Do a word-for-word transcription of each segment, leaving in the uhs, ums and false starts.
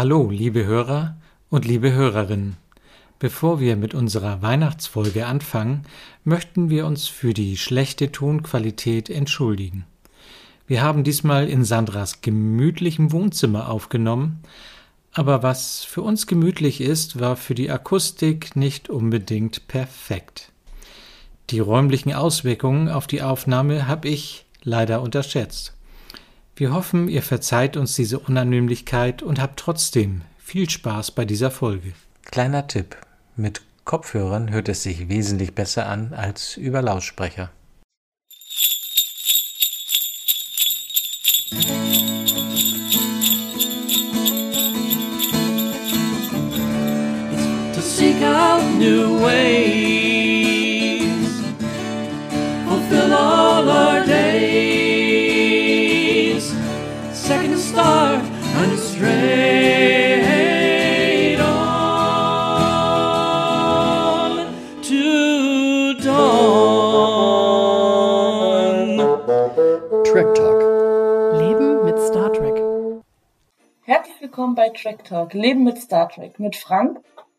Hallo, liebe Hörer und liebe Hörerinnen. Bevor wir mit unserer Weihnachtsfolge anfangen, möchten wir uns für die schlechte Tonqualität entschuldigen. Wir haben diesmal in Sandras gemütlichem Wohnzimmer aufgenommen, aber was für uns gemütlich ist, war für die Akustik nicht unbedingt perfekt. Die räumlichen Auswirkungen auf die Aufnahme habe ich leider unterschätzt. Wir hoffen, ihr verzeiht uns diese Unannehmlichkeit und habt trotzdem viel Spaß bei dieser Folge. Kleiner Tipp: Mit Kopfhörern hört es sich wesentlich besser an als über Lautsprecher. To seek out new ways, fulfill all our days, second star and straight on to dawn. Trek Talk. Leben mit Star Trek. Herzlich willkommen bei Trek Talk, Leben mit Star Trek, mit Frank.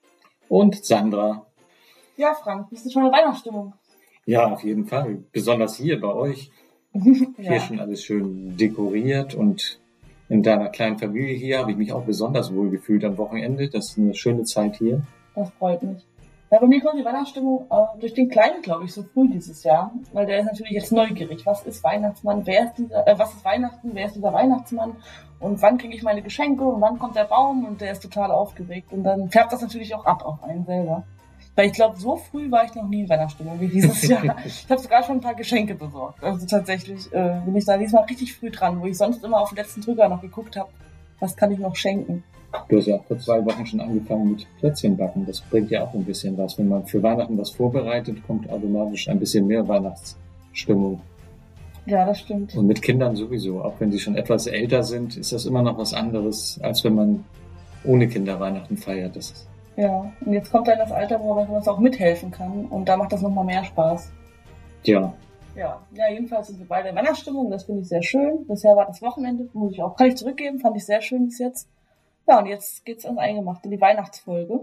Und Sandra. Ja, Frank, bist du schon in der Weihnachtsstimmung? Ja, auf jeden Fall. Besonders hier bei euch. Hier Ja, schon alles schön dekoriert und in deiner kleinen Familie hier habe ich mich auch besonders wohl gefühlt am Wochenende. Das ist eine schöne Zeit hier. das freut mich. Ja, bei mir kommt die Weihnachtsstimmung äh, durch den Kleinen, glaube ich, so früh dieses Jahr, weil der ist natürlich jetzt neugierig. Was ist Weihnachtsmann? Wer ist dieser, äh, was ist Weihnachten? Wer ist dieser Weihnachtsmann? Und wann kriege ich meine Geschenke? Und wann kommt der Baum? Und der ist total aufgeregt. Und dann färbt das natürlich auch ab auf einen selber. Weil ich glaube, so früh war ich noch nie in Weihnachtsstimmung wie dieses Jahr. Ich habe sogar schon ein paar Geschenke besorgt. Also tatsächlich äh, bin ich da diesmal richtig früh dran, wo ich sonst immer auf den letzten Drücker noch geguckt habe, was kann ich noch schenken. Du hast ja vor zwei Wochen schon angefangen mit Plätzchenbacken. Das bringt ja auch ein bisschen was. Wenn man für Weihnachten was vorbereitet, kommt automatisch ein bisschen mehr Weihnachtsstimmung. Ja, das stimmt. Und mit Kindern sowieso. Auch wenn sie schon etwas älter sind, ist das immer noch was anderes, als wenn man ohne Kinder Weihnachten feiert. Das ist Ja, und jetzt kommt dann das Alter, wo man das auch mithelfen kann. Und da macht das nochmal mehr Spaß. ja. Ja, ja, jedenfalls sind wir beide in Weihnachtsstimmung. Das finde ich sehr schön. Bisher war das Wochenende, muss ich auch, kann ich zurückgeben, fand ich sehr schön bis jetzt. Ja, und jetzt geht's ans Eingemachte, in die Weihnachtsfolge.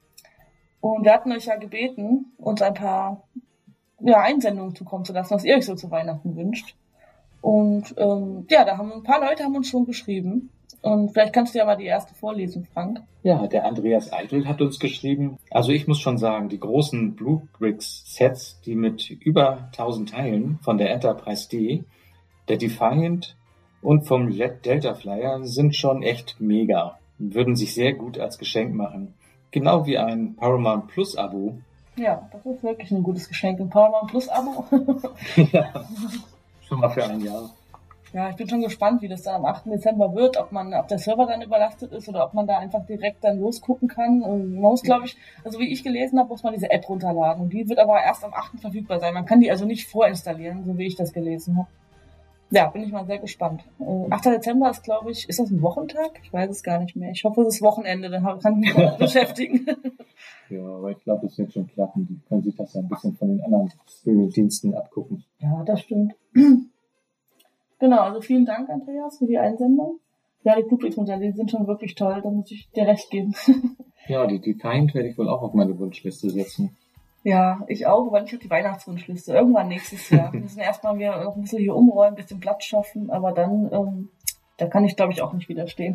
Und wir hatten euch ja gebeten, uns ein paar ja, Einsendungen zukommen zu lassen, was ihr euch so zu Weihnachten wünscht. Und ähm, ja, da haben ein paar Leute haben uns schon geschrieben. Und vielleicht kannst du ja mal die erste vorlesen, Frank. Ja, der Andreas Eitel hat uns geschrieben. Also ich muss schon sagen, die großen Bluebricks-Sets, die mit über tausend Teilen von der Enterprise D, der Defiant und vom Jet Delta Flyer sind schon echt mega. Würden sich sehr gut als Geschenk machen. Genau wie ein Paramount Plus Abo. Ja, das ist wirklich ein gutes Geschenk. Ein Paramount Plus Abo. Ja, schon mal für ein Jahr. Ja, ich bin schon gespannt, wie das dann am achten Dezember wird, ob man, ob der Server dann überlastet ist oder ob man da einfach direkt dann losgucken kann. Und man muss, glaube ich, also wie ich gelesen habe, muss man diese App runterladen. Und die wird aber erst am achten verfügbar sein. Man kann die also nicht vorinstallieren, so wie ich das gelesen habe. Ja, bin ich mal sehr gespannt. Äh, achter Dezember ist, glaube ich, ist das ein Wochentag? Ich weiß es gar nicht mehr. Ich hoffe, es ist Wochenende, dann kann ich mich damit beschäftigen. Ja, aber ich glaube, es wird schon klappen. Die können sich das ja ein bisschen von den anderen Streaming-Diensten abgucken. Ja, das stimmt. Genau, also vielen Dank, Andreas, für die Einsendung. Ja, die Bluebricks-Modelle, die sind schon wirklich toll, da muss ich dir recht geben. Ja, die Defiant werde ich wohl auch auf meine Wunschliste setzen. Ja, ich auch, aber nicht auf die Weihnachtswunschliste. Irgendwann nächstes Jahr. Wir müssen erstmal wieder noch ein bisschen hier umräumen, ein bisschen Platz schaffen, aber dann, ähm, da kann ich, glaube ich, auch nicht widerstehen.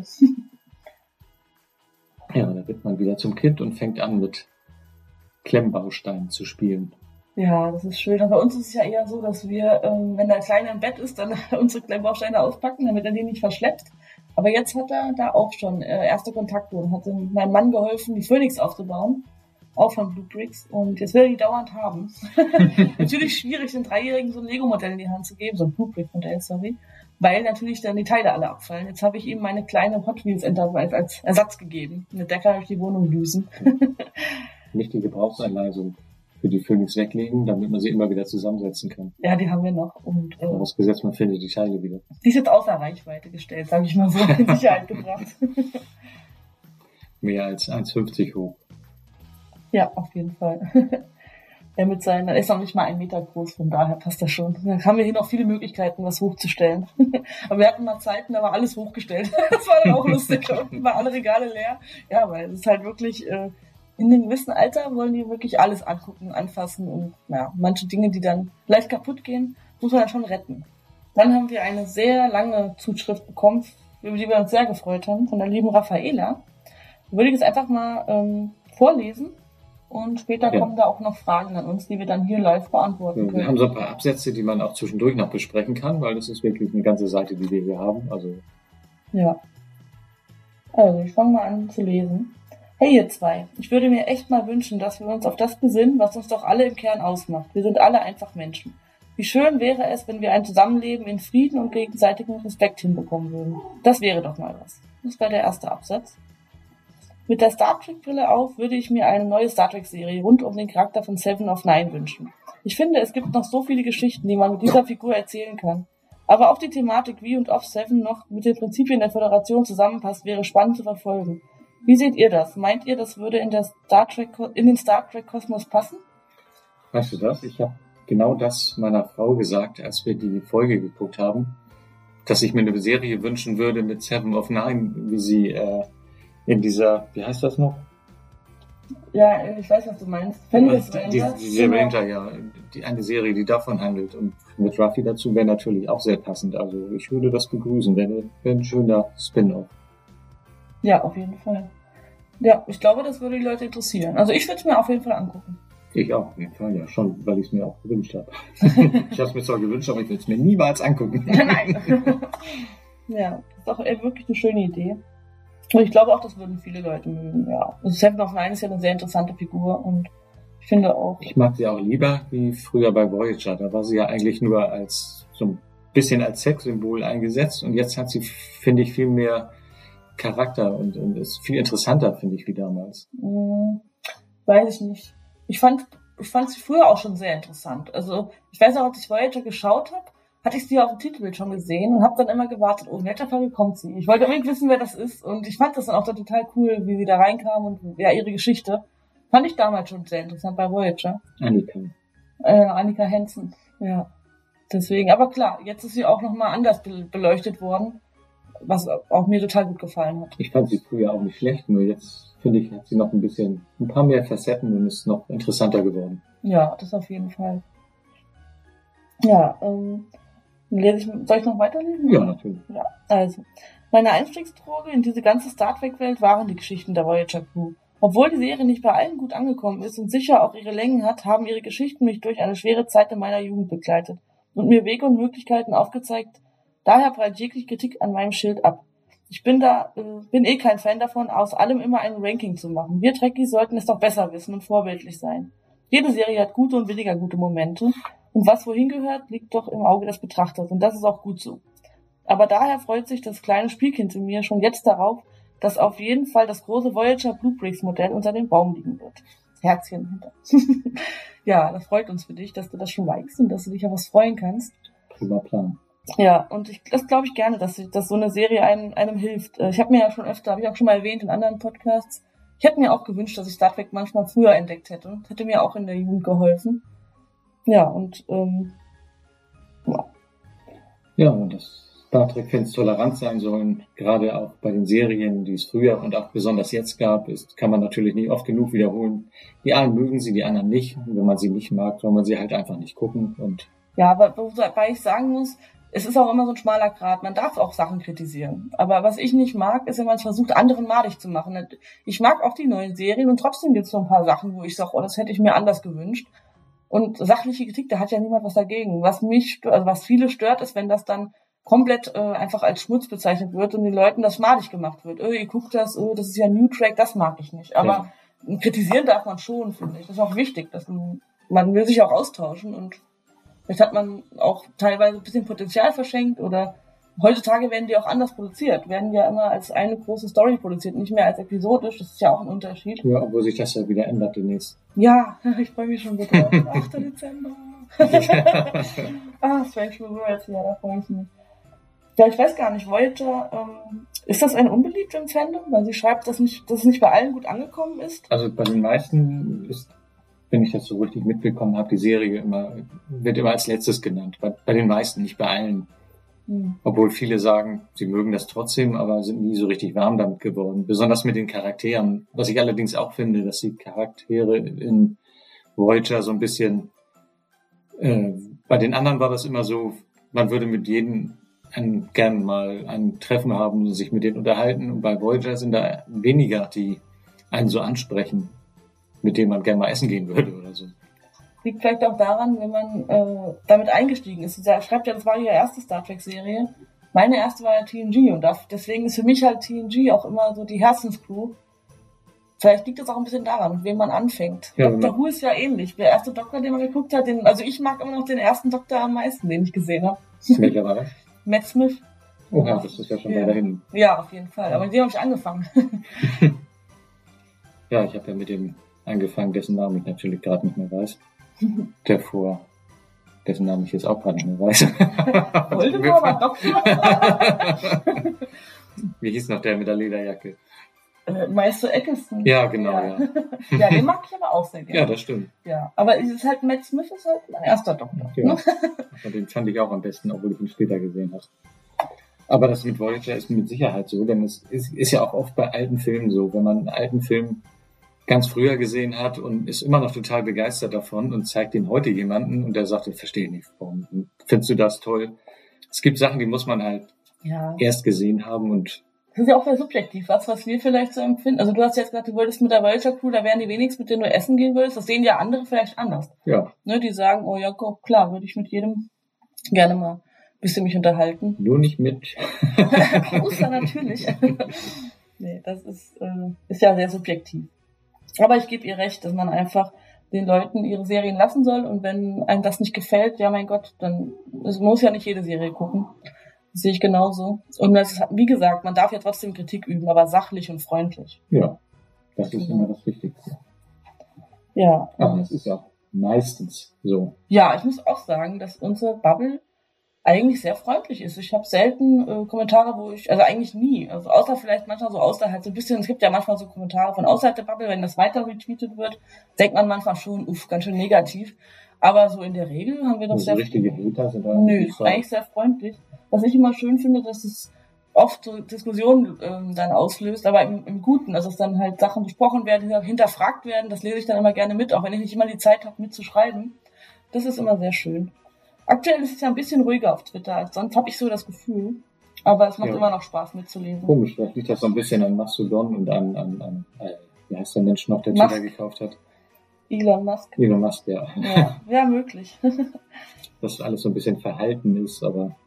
Ja, da wird man wieder zum Kind und fängt an mit Klemmbausteinen zu spielen. Ja, das ist schön. Und bei uns ist es ja eher so, dass wir, ähm, wenn der Kleine im Bett ist, dann unsere Klemmbausteine auspacken, damit er die nicht verschleppt. Aber jetzt hat er da auch schon äh, erste Kontakte und hat meinem Mann geholfen, die Phoenix aufzubauen. Auch von Bluebricks. Und jetzt will er die dauernd haben. Natürlich schwierig, den Dreijährigen so ein Lego-Modell in die Hand zu geben, so ein Bluebrick-Modell, sorry. Weil natürlich dann die Teile alle abfallen. Jetzt habe ich ihm meine kleine Hot Wheels Enterprise als Ersatz gegeben. Mit der kann er durch die Wohnung düsen. Nicht die Gebrauchsanweisung für die Phoenix weglegen, damit man sie immer wieder zusammensetzen kann. Ja, die haben wir noch. Und äh, Vorausgesetzt, man findet die Teile wieder. die ist jetzt außer Reichweite gestellt, sage ich mal so, in Sicherheit gebracht. Mehr als eins Komma fünfzig hoch. Ja, auf jeden Fall. Er mit seinen, er ist noch nicht mal ein Meter groß, von daher passt das schon. Dann haben wir hier noch viele Möglichkeiten, was hochzustellen. Aber wir hatten mal Zeiten, da war alles hochgestellt. Das war dann auch lustig. Da unten waren alle Regale leer. Ja, weil es ist halt wirklich, äh, in einem gewissen Alter wollen die wirklich alles angucken, anfassen und ja, manche Dinge, die dann leicht kaputt gehen, muss man dann schon retten. Dann haben wir eine sehr lange Zuschrift bekommen, über die wir uns sehr gefreut haben, von der lieben Raffaela. Da würde ich jetzt einfach mal ähm, vorlesen. Und später ja. kommen da auch noch Fragen an uns, die wir dann hier live beantworten ja, können. Wir haben so ein paar Absätze, die man auch zwischendurch noch besprechen kann, weil das ist wirklich eine ganze Seite, die wir hier haben. Also ja. Also, ich fange mal an zu lesen. Hey ihr zwei, ich würde mir echt mal wünschen, dass wir uns auf das besinnen, was uns doch alle im Kern ausmacht. Wir sind alle einfach Menschen. Wie schön wäre es, wenn wir ein Zusammenleben in Frieden und gegenseitigen Respekt hinbekommen würden. Das wäre doch mal was. Das war der erste Absatz. Mit der Star Trek-Brille auf würde ich mir eine neue Star Trek-Serie rund um den Charakter von Seven of Nine wünschen. Ich finde, es gibt noch so viele Geschichten, die man mit dieser Figur erzählen kann. Aber auch die Thematik, wie und ob Seven noch mit den Prinzipien der Föderation zusammenpasst, wäre spannend zu verfolgen. Wie seht ihr das? Meint ihr, das würde in, der Star Trek, in den Star Trek-Kosmos passen? Weißt du das? Ich habe genau das meiner Frau gesagt, als wir die Folge geguckt haben, dass ich mir eine Serie wünschen würde mit Seven of Nine, wie sie äh, in dieser, wie heißt das noch? Ja, ich weiß, was du meinst. Fenris Ranger. Die, diese Ranger, ja. Die, eine Serie, die davon handelt. Und mit Ruffy dazu wäre natürlich auch sehr passend. Also ich würde das begrüßen. Wäre wär ein schöner Spin-off. Ja, auf jeden Fall. Ja, ich glaube, das würde die Leute interessieren. Also ich würde es mir auf jeden Fall angucken. Ich auch, auf jeden Fall, ja. Schon, weil ich es mir auch gewünscht habe. Ich habe es mir zwar gewünscht, aber ich will es mir niemals angucken. Nein. Ja, das ist auch wirklich eine schöne Idee. Und ich glaube auch, das würden viele Leute mögen, ja. Also Seven of Nine ist ja eine sehr interessante Figur und ich finde auch... Ich mag sie auch lieber wie früher bei Voyager. Da war sie ja eigentlich nur als so ein bisschen als Sexsymbol eingesetzt und jetzt hat sie, finde ich, viel mehr Charakter und, und ist viel interessanter, finde ich, wie damals. Hm, weiß ich nicht. Ich fand, ich fand sie früher auch schon sehr interessant. Also ich weiß auch, als ich Voyager geschaut habe, hatte ich sie auf dem Titelbild schon gesehen und habe dann immer gewartet, oh, in welcher Folge kommt sie? Ich wollte unbedingt wissen, wer das ist und ich fand das dann auch dann total cool, wie sie da reinkam und ja, ihre Geschichte. Fand ich damals schon sehr interessant bei Voyager. Annika. Äh, Annika Hansen, ja. Deswegen, aber klar, jetzt ist sie auch nochmal anders be- beleuchtet worden, was auch mir total gut gefallen hat. Ich fand sie früher auch nicht schlecht, nur jetzt finde ich, hat sie noch ein bisschen, ein paar mehr Facetten und ist noch interessanter geworden. Ja, das auf jeden Fall. Ja, ähm, lese ich, soll ich noch weiterlesen? Ja, natürlich. Ja, also. Meine Einstiegsdroge in diese ganze Star Trek-Welt waren die Geschichten der Voyager Crew. Obwohl die Serie nicht bei allen gut angekommen ist und sicher auch ihre Längen hat, haben ihre Geschichten mich durch eine schwere Zeit in meiner Jugend begleitet und mir Wege und Möglichkeiten aufgezeigt. Daher prallt jegliche Kritik an meinem Schild ab. Ich bin da, äh, bin eh kein Fan davon, aus allem immer ein Ranking zu machen. Wir Trekkies sollten es doch besser wissen und vorbildlich sein. Jede Serie hat gute und weniger gute Momente. Und was wohin gehört, liegt doch im Auge des Betrachters. Und das ist auch gut so. Aber daher freut sich das kleine Spielkind in mir schon jetzt darauf, dass auf jeden Fall das große Voyager Bluebricks Modell unter dem Baum liegen wird. Herzchen hinter. Ja, das freut uns für dich, dass du das schon weißt und dass du dich auf was freuen kannst. Prima Plan. Ja, und ich, das glaube ich gerne, dass, dass so eine Serie einem, einem hilft. Ich habe mir ja schon öfter, habe ich auch schon mal erwähnt in anderen Podcasts, ich hätte mir auch gewünscht, dass ich Star Trek manchmal früher entdeckt hätte. Das hätte mir auch in der Jugend geholfen. Ja, und ähm, ja. Ja, und das Star Trek-Fans tolerant sein sollen, gerade auch bei den Serien, die es früher und auch besonders jetzt gab, ist, kann man natürlich nicht oft genug wiederholen. Die einen mögen sie, die anderen nicht. Und wenn man sie nicht mag, soll man sie halt einfach nicht gucken. Und ja, aber wobei ich sagen muss, es ist auch immer so ein schmaler Grat. Man darf auch Sachen kritisieren. Aber was ich nicht mag, ist, wenn man es versucht, anderen madig zu machen. Ich mag auch die neuen Serien und trotzdem gibt es so ein paar Sachen, wo ich sage, oh, das hätte ich mir anders gewünscht. Und sachliche Kritik, da hat ja niemand was dagegen. Was mich, also was viele stört, ist, wenn das dann komplett äh, einfach als Schmutz bezeichnet wird und den Leuten das madig gemacht wird. Öh, ihr guckt das, öh, das ist ja New Track, das mag ich nicht. Aber ja, kritisieren darf man schon, finde ich. Das ist auch wichtig, dass man, man will sich auch austauschen und vielleicht hat man auch teilweise ein bisschen Potenzial verschenkt oder heutzutage werden die auch anders produziert, werden ja immer als eine große Story produziert, nicht mehr als episodisch, das ist ja auch ein Unterschied. Ja, obwohl sich das ja wieder ändert demnächst. Ja, ich freue mich schon wieder. achter Dezember. Ah, das fängt schon so jetzt hier, da freue ich mich. Ja, ich weiß gar nicht, Voyager, ähm, ist das ein unbeliebt im Fandom? Weil sie schreibt, dass, nicht, dass es nicht bei allen gut angekommen ist? Also bei den meisten ist wenn ich das so richtig mitbekommen habe, die Serie immer, wird immer als letztes genannt. Bei, bei den meisten, nicht bei allen. Hm. Obwohl viele sagen, sie mögen das trotzdem, aber sind nie so richtig warm damit geworden. Besonders mit den Charakteren. Was ich allerdings auch finde, dass die Charaktere in Voyager so ein bisschen, äh, bei den anderen war das immer so, man würde mit jedem ein, gern mal ein Treffen haben und sich mit denen unterhalten. Und bei Voyager sind da weniger, die einen so ansprechen, mit denen man gerne mal essen gehen würde oder so. Liegt vielleicht auch daran, wenn man äh, damit eingestiegen ist. Er schreibt ja, das war ihre erste Star Trek-Serie. Meine erste war ja T N G und deswegen ist für mich halt T N G auch immer so die Herzenscrew. Vielleicht liegt das auch ein bisschen daran, mit wem man anfängt. Ja, Doktor genau. Who ist ja ähnlich. Der erste Doktor, den man geguckt hat, den, also ich mag immer noch den ersten Doktor am meisten, den ich gesehen habe. Welcher war das? Matt Smith. Oh ja, das ist ja schon Ja. weiter hin. Ja, auf jeden Fall. Aber mit dem habe ich angefangen. Ja, ich habe ja mit dem angefangen, dessen Namen ich natürlich gerade nicht mehr weiß. Der vor, dessen Namen ich jetzt auch gerade nicht mehr weiß. Voldemort war Doktor. Wie hieß noch der mit der Lederjacke? Äh, Meister Eccleston. Ja, genau, ja. Ja, den mag ich aber auch sehr gerne. Ja, das stimmt. Ja, aber es ist halt, Matt Smith ist halt mein erster Doktor. Ja. Ne? Aber den fand ich auch am besten, obwohl ich ihn später gesehen habe. Aber das mit Voyager ist mit Sicherheit so, denn es ist, ist ja auch oft bei alten Filmen so, wenn man einen alten Film ganz früher gesehen hat und ist immer noch total begeistert davon und zeigt den heute jemanden und der sagt, ich verstehe nicht, warum findest du das toll? Es gibt Sachen, die muss man halt Ja. erst gesehen haben und Das ist ja auch sehr subjektiv, was, was wir vielleicht so empfinden. Also du hast jetzt gesagt, du wolltest mit der Voyager Crew, da wären die wenigsten, mit denen du essen gehen würdest. Das sehen ja andere vielleicht anders. ja, Ne, die sagen, oh ja, klar, würde ich mit jedem gerne mal ein bisschen mich unterhalten. nur nicht mit. Außer natürlich. Nee, das ist, äh, ist ja sehr subjektiv. Aber ich gebe ihr recht, dass man einfach den Leuten ihre Serien lassen soll und wenn einem das nicht gefällt, ja mein Gott, dann es muss ja nicht jede Serie gucken. Das sehe ich genauso. Und das ist, wie gesagt, man darf ja trotzdem Kritik üben, aber sachlich und freundlich. Ja, das ist immer das Wichtigste. Ja. Aber es ist auch meistens so. Ja, ich muss auch sagen, dass unsere Bubble eigentlich sehr freundlich ist. Ich habe selten äh, Kommentare, wo ich, also eigentlich nie, also außer vielleicht manchmal so außerhalb, so ein bisschen, es gibt ja manchmal so Kommentare von außerhalb der Bubble, wenn das weiter retweetet wird, denkt man manchmal schon, uff, ganz schön negativ. Aber so in der Regel haben wir doch Also sehr... richtige Hater sind da. Nö, ist eigentlich sehr freundlich. Was ich immer schön finde, dass es oft so Diskussionen ähm, dann auslöst, aber im, im Guten, also dass dann halt Sachen besprochen werden, die hinterfragt werden, das lese ich dann immer gerne mit, auch wenn ich nicht immer die Zeit habe, mitzuschreiben. Das ist immer sehr schön. Aktuell ist es ja ein bisschen ruhiger auf Twitter als sonst, habe ich so das Gefühl. Aber es macht Ja. immer noch Spaß mitzulesen. Komisch, vielleicht liegt das so ein bisschen an Mastodon und an, an, an äh, wie heißt der Mensch noch, der Musk. Twitter gekauft hat? Elon Musk. Elon Musk, ja. Ja, ja möglich. Dass alles so ein bisschen verhalten ist, aber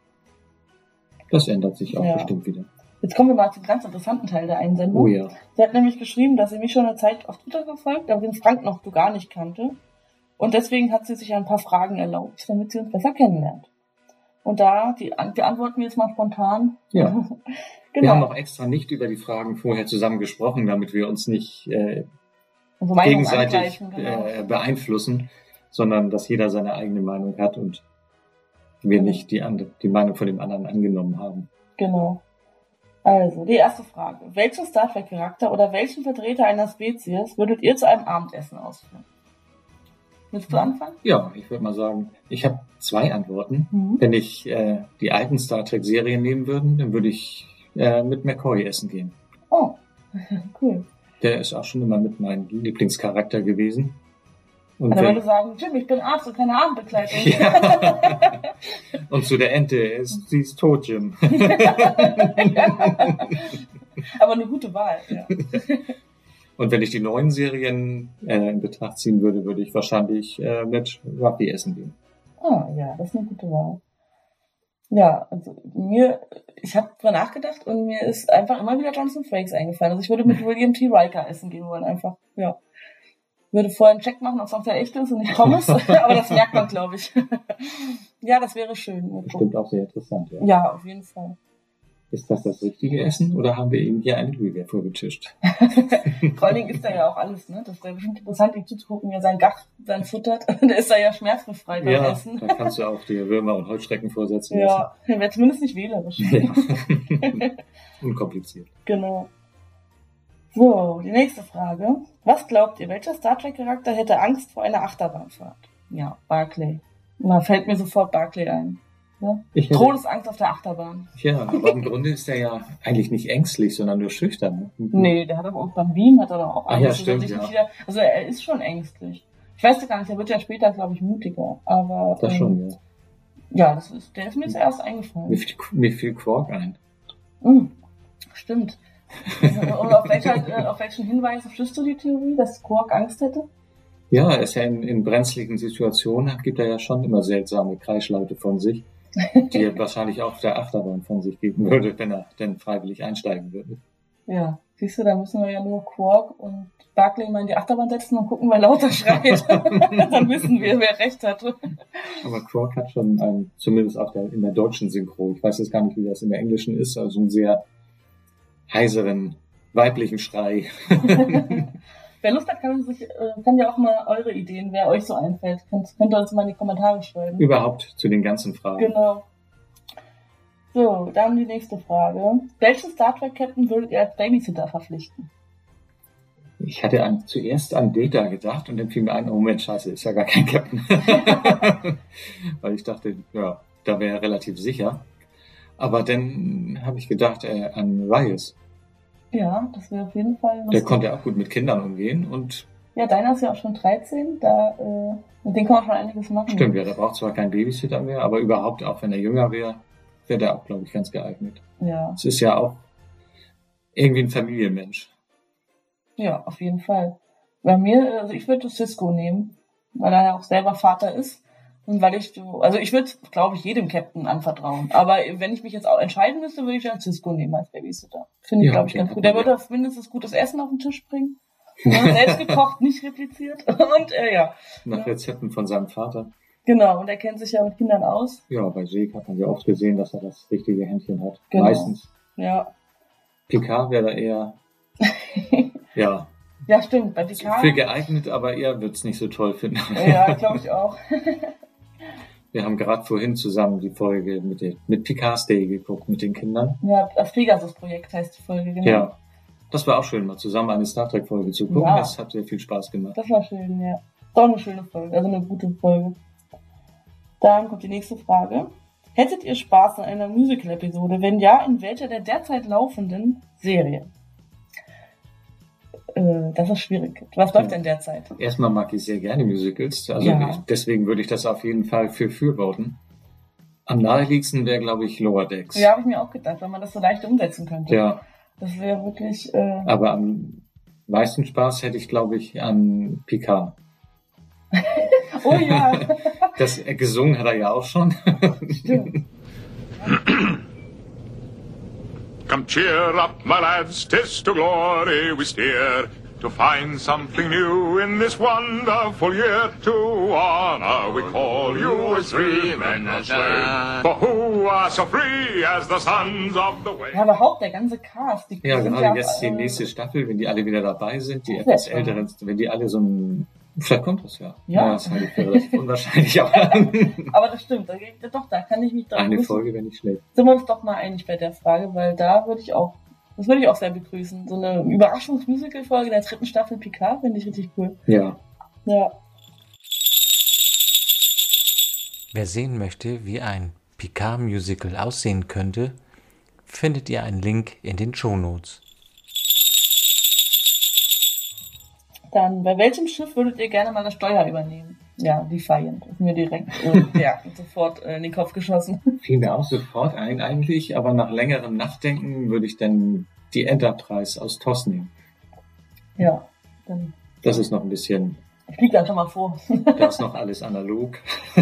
das ändert sich auch Ja. bestimmt wieder. Jetzt kommen wir mal zum ganz interessanten Teil der Einsendung. Oh ja. Sie hat nämlich geschrieben, dass sie mich schon eine Zeit auf Twitter verfolgt, aber den Frank noch du gar nicht kannte. Und deswegen hat sie sich ein paar Fragen erlaubt, damit sie uns besser kennenlernt. Und da, die beantworten wir jetzt mal spontan. Ja. Genau. Wir haben auch extra nicht über die Fragen vorher zusammen gesprochen, damit wir uns nicht äh, Unsere Meinung gegenseitig angleichen, genau. äh, beeinflussen, sondern dass jeder seine eigene Meinung hat und wir nicht die, andere, die Meinung von dem anderen angenommen haben. Genau. Also, die erste Frage. Welchen Star Trek Charakter oder welchen Vertreter einer Spezies würdet ihr zu einem Abendessen ausführen? Willst du anfangen? Ja, ich würde mal sagen, ich habe zwei Antworten. Mhm. Wenn ich äh, die alten Star Trek Serien nehmen würde, dann würde ich äh, mit McCoy essen gehen. Oh, cool. Der ist auch schon immer mit meinem Lieblingscharakter gewesen. Und, Und dann wenn, würde sagen, Jim, ich bin Arzt und keine Abendbegleitung. ja. Und zu der Ente ist, sie ist tot, Jim. Aber eine gute Wahl, ja. Und wenn ich die neuen Serien äh, in Betracht ziehen würde, würde ich wahrscheinlich äh, mit Ruffy essen gehen. Ah, ja, das ist eine gute Wahl. Ja, also mir, ich habe drüber nachgedacht und mir ist einfach immer wieder Jonathan Frakes eingefallen. Also ich würde mit William T. Riker essen gehen wollen, einfach, ja. Würde vorher einen Check machen, ob es auch der echte ist und nicht Thomas, aber das merkt man, glaube ich. Ja, das wäre schön. Bestimmt auch sehr interessant, ja. Ja, auf jeden Fall. Ist das das richtige Essen oder haben wir ihm hier einen Lüge vorgetischt? Vor allen Dingen ist da ja auch alles, ne? Das wäre bestimmt interessant, ihm zuzugucken, wie er sein Gach dann futtert. Der ist da ja schmerzbefreit beim Ja, Essen. da kannst du auch dir Würmer und Heuschrecken vorsetzen Ja, er wäre zumindest nicht wählerisch. lassen. Ja. Unkompliziert. Genau. So, die nächste Frage. Was glaubt ihr, welcher Star Trek-Charakter hätte Angst vor einer Achterbahnfahrt? Ja, Barclay. Da fällt mir sofort Barclay ein. Ja? Ich hätte, Todesangst auf der Achterbahn. ja, aber im Grunde ist er ja eigentlich nicht ängstlich, sondern nur schüchtern. Ne? Nee, der hat aber auch beim Beam hat er doch auch Ah, ja, dass er stimmt, sich ja. nicht wieder, also er ist schon ängstlich. Ich weiß ja gar nicht, er wird ja später, glaube ich, mutiger. Aber Das ähm, schon, ja. ja, das ist, der ist mir zuerst eingefallen. Mir fiel, mir fiel Quark ein. Mhm. Stimmt. Und auf, welcher, äh, auf welchen Hinweis stützt du die Theorie, dass Quark Angst hätte? Ja, er ist ja in, in brenzligen Situationen, gibt er ja schon immer seltsame Kreischlaute von sich, die er wahrscheinlich auch auf der Achterbahn von sich geben würde, wenn er denn freiwillig einsteigen würde. Ja, siehst du, da müssen wir ja nur Quark und Barclay mal in die Achterbahn setzen und gucken, wer lauter schreit. Dann wissen wir, wer recht hatte. Aber Quark hat schon einen, zumindest auch der, in der deutschen Synchro, ich weiß jetzt gar nicht, wie das in der englischen ist, also einen sehr heiseren, weiblichen Schrei. Wer Lust hat, kann, sich, äh, kann ja auch mal eure Ideen, wer euch so einfällt. Könnt, könnt ihr uns mal in die Kommentare schreiben. Überhaupt zu den ganzen Fragen. Genau. So, dann die nächste Frage. Welchen Star Trek Captain würdet ihr als Babysitter verpflichten? Ich hatte an, zuerst an Data gedacht und dann fiel mir ein, oh Moment, scheiße, ist ja gar kein Captain. Weil ich dachte, ja, da wäre er relativ sicher. Aber dann habe ich gedacht äh, an Rios. Ja, das wäre auf jeden Fall lustig. Der konnte auch gut mit Kindern umgehen und Ja, deiner ist ja auch schon dreizehn, da, äh, mit dem kann man schon einiges machen. stimmt, ja, der braucht zwar keinen Babysitter mehr, aber überhaupt, auch wenn er jünger wäre, wäre der auch, glaube ich, ganz geeignet. Ja, Es ist ja auch irgendwie ein Familienmensch. ja, auf jeden Fall. Bei mir, also ich würde Cisco nehmen, weil er ja auch selber Vater ist. Und weil ich, so- also ich würde, glaube ich, jedem Captain anvertrauen. Aber wenn ich mich jetzt auch entscheiden müsste, würde ich dann Cisco nehmen als Babysitter. Finde ich, Ja, glaube ich, den ganz hat gut. man Der würde mindestens gutes Essen auf den Tisch bringen. Ja, selbst gekocht, nicht repliziert. Und äh, ja, Nach Ja. Rezepten von seinem Vater. genau. Und er kennt sich ja mit Kindern aus. Ja, bei Jake hat man ja oft gesehen, dass er das richtige Händchen hat. Genau. Meistens. Ja, Picard wäre da eher, ja, ja, stimmt. Bei Picard. für geeignet, aber er wird es nicht so toll finden. Ja, glaube ich auch. Wir haben gerade vorhin zusammen die Folge mit, den, mit Picard's Day geguckt, mit den Kindern. Ja, das Pegasus-Projekt heißt die Folge, genau. Ja, das war auch schön, mal zusammen eine Star Trek-Folge zu gucken. Ja. Das hat sehr viel Spaß gemacht. Das war schön, ja. Doch eine schöne Folge, also eine gute Folge. Dann kommt die nächste Frage. Hättet ihr Spaß an einer Musical-Episode? Wenn ja, in welcher der derzeit laufenden Serie? Äh, das ist schwierig. Was läuft Ja. denn derzeit? Erstmal mag ich sehr gerne Musicals, also Ja. ich, deswegen würde ich das auf jeden Fall für fürworten. Am naheliegendsten wäre, glaube ich, Lower Decks. Ja, habe ich mir auch gedacht, weil man das so leicht umsetzen könnte. Ja, Das wäre wirklich, äh, aber am meisten Spaß hätte ich, glaube ich, an Picard. oh ja, Das äh, gesungen hat er ja auch schon. stimmt. Come cheer up, my lads, 'tis to glory we steer, to find something new in this wonderful year. To honor we call you as three men of sway, for who are so free as the sons of the way. Ja, überhaupt der ganze Cast. Die Ja, sind gerade jetzt die äh, nächste Staffel, wenn die alle wieder dabei sind, die Das etwas wär toll. älteren, wenn die alle so ein, vielleicht kommt das ja. Ja. Das halte ich für relativ unwahrscheinlich, aber Aber das stimmt, da, geht- doch, da kann ich mich drauf eine wissen. Folge wäre nicht schlecht. Sind wir uns doch mal einig bei der Frage, weil da würde ich auch, das würde ich auch sehr begrüßen. So eine Überraschungsmusical-Folge der dritten Staffel Picard finde ich richtig cool. Ja, Ja. Wer sehen möchte, wie ein Picard-Musical aussehen könnte, findet ihr einen Link in den Shownotes. Dann, bei welchem Schiff würdet ihr gerne mal das Steuer übernehmen? Ja, Defiant. Ist mir direkt äh, ja, sofort äh, in den Kopf geschossen. fiel mir auch sofort ein eigentlich, aber nach längerem Nachdenken würde ich dann die Enterprise aus T O S nehmen. Ja, dann Das ist noch ein bisschen, ich fliege dann schon mal vor. da ist noch alles analog.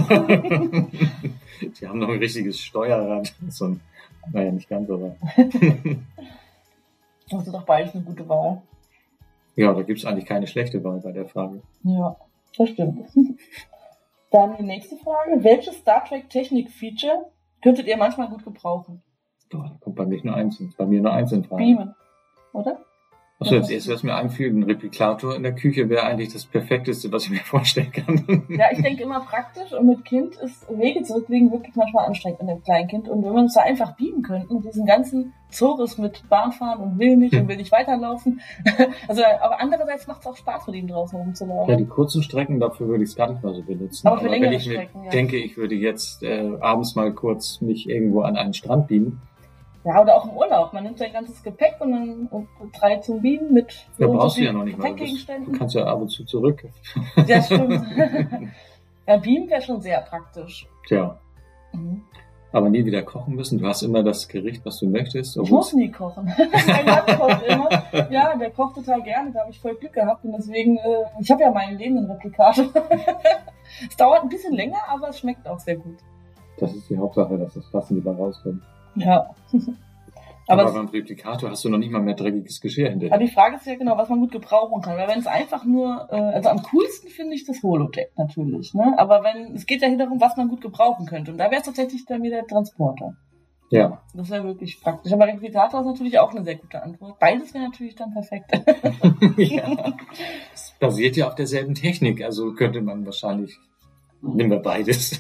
Die haben noch ein richtiges Steuerrad. So ein, naja, nicht ganz, aber Das ist doch beides eine gute Wahl. ja, da gibt es eigentlich keine schlechte Wahl bei der Frage. Ja, das stimmt. Dann die nächste Frage. Welches Star Trek Technik-Feature könntet ihr manchmal gut gebrauchen? Boah, da kommt bei mir nur eins, bei mir nur eins in Frage. Beamen, oder? Achso, jetzt erst, was mir einfiel, ein Replikator in der Küche wäre eigentlich das Perfekteste, was ich mir vorstellen kann. Ja, ich denke immer praktisch und mit Kind ist Wege zurücklegen wirklich manchmal anstrengend mit dem Kleinkind. Und wenn wir uns da einfach biegen könnten, diesen ganzen Zores mit Bahnfahren und will nicht und will nicht weiterlaufen. Also, aber andererseits macht es auch Spaß, mit ihm draußen rumzulaufen. Ja, die kurzen Strecken, dafür würde ich es gar nicht mal so benutzen. Aber für längere wenn ich mir Strecken, ja. denke, ich würde jetzt äh, abends mal kurz mich irgendwo an einen Strand beamen. Ja, oder auch im Urlaub. Man nimmt sein ganzes Gepäck und dann und drei zum Beamen mit Ja, so und brauchst so du ja noch nicht mal. Das, Gepäckgegenständen. du kannst ja ab und zu zurück. Ja, stimmt. Ja, Beamen wäre schon sehr praktisch. Tja, Mhm. aber nie wieder kochen müssen. Du hast immer das Gericht, was du möchtest. Ich obwohl- muss nie kochen. Mein Mann kocht immer. Ja, der kocht total gerne. Da habe ich voll Glück gehabt. Und deswegen, äh, ich habe ja meinen lebenden Replikator. Es dauert ein bisschen länger, aber es schmeckt auch sehr gut. Das ist die Hauptsache, dass das Fassen lieber rauskommt. Ja. Aber, Aber, beim Replikator hast du noch nicht mal mehr dreckiges Geschirr aber hinterher. die Frage ist ja genau, was man gut gebrauchen kann. Weil wenn es einfach nur, äh, also am coolsten finde ich das Holodeck natürlich. Ne? Aber wenn es geht ja hier darum, was man gut gebrauchen könnte. Und da wäre es tatsächlich dann wieder der Transporter. Ja, Das wäre wirklich praktisch. Aber Replikator ist natürlich auch eine sehr gute Antwort. Beides wäre natürlich dann perfekt. ja. Es basiert ja auf derselben Technik, also könnte man wahrscheinlich, nehmen wir beides.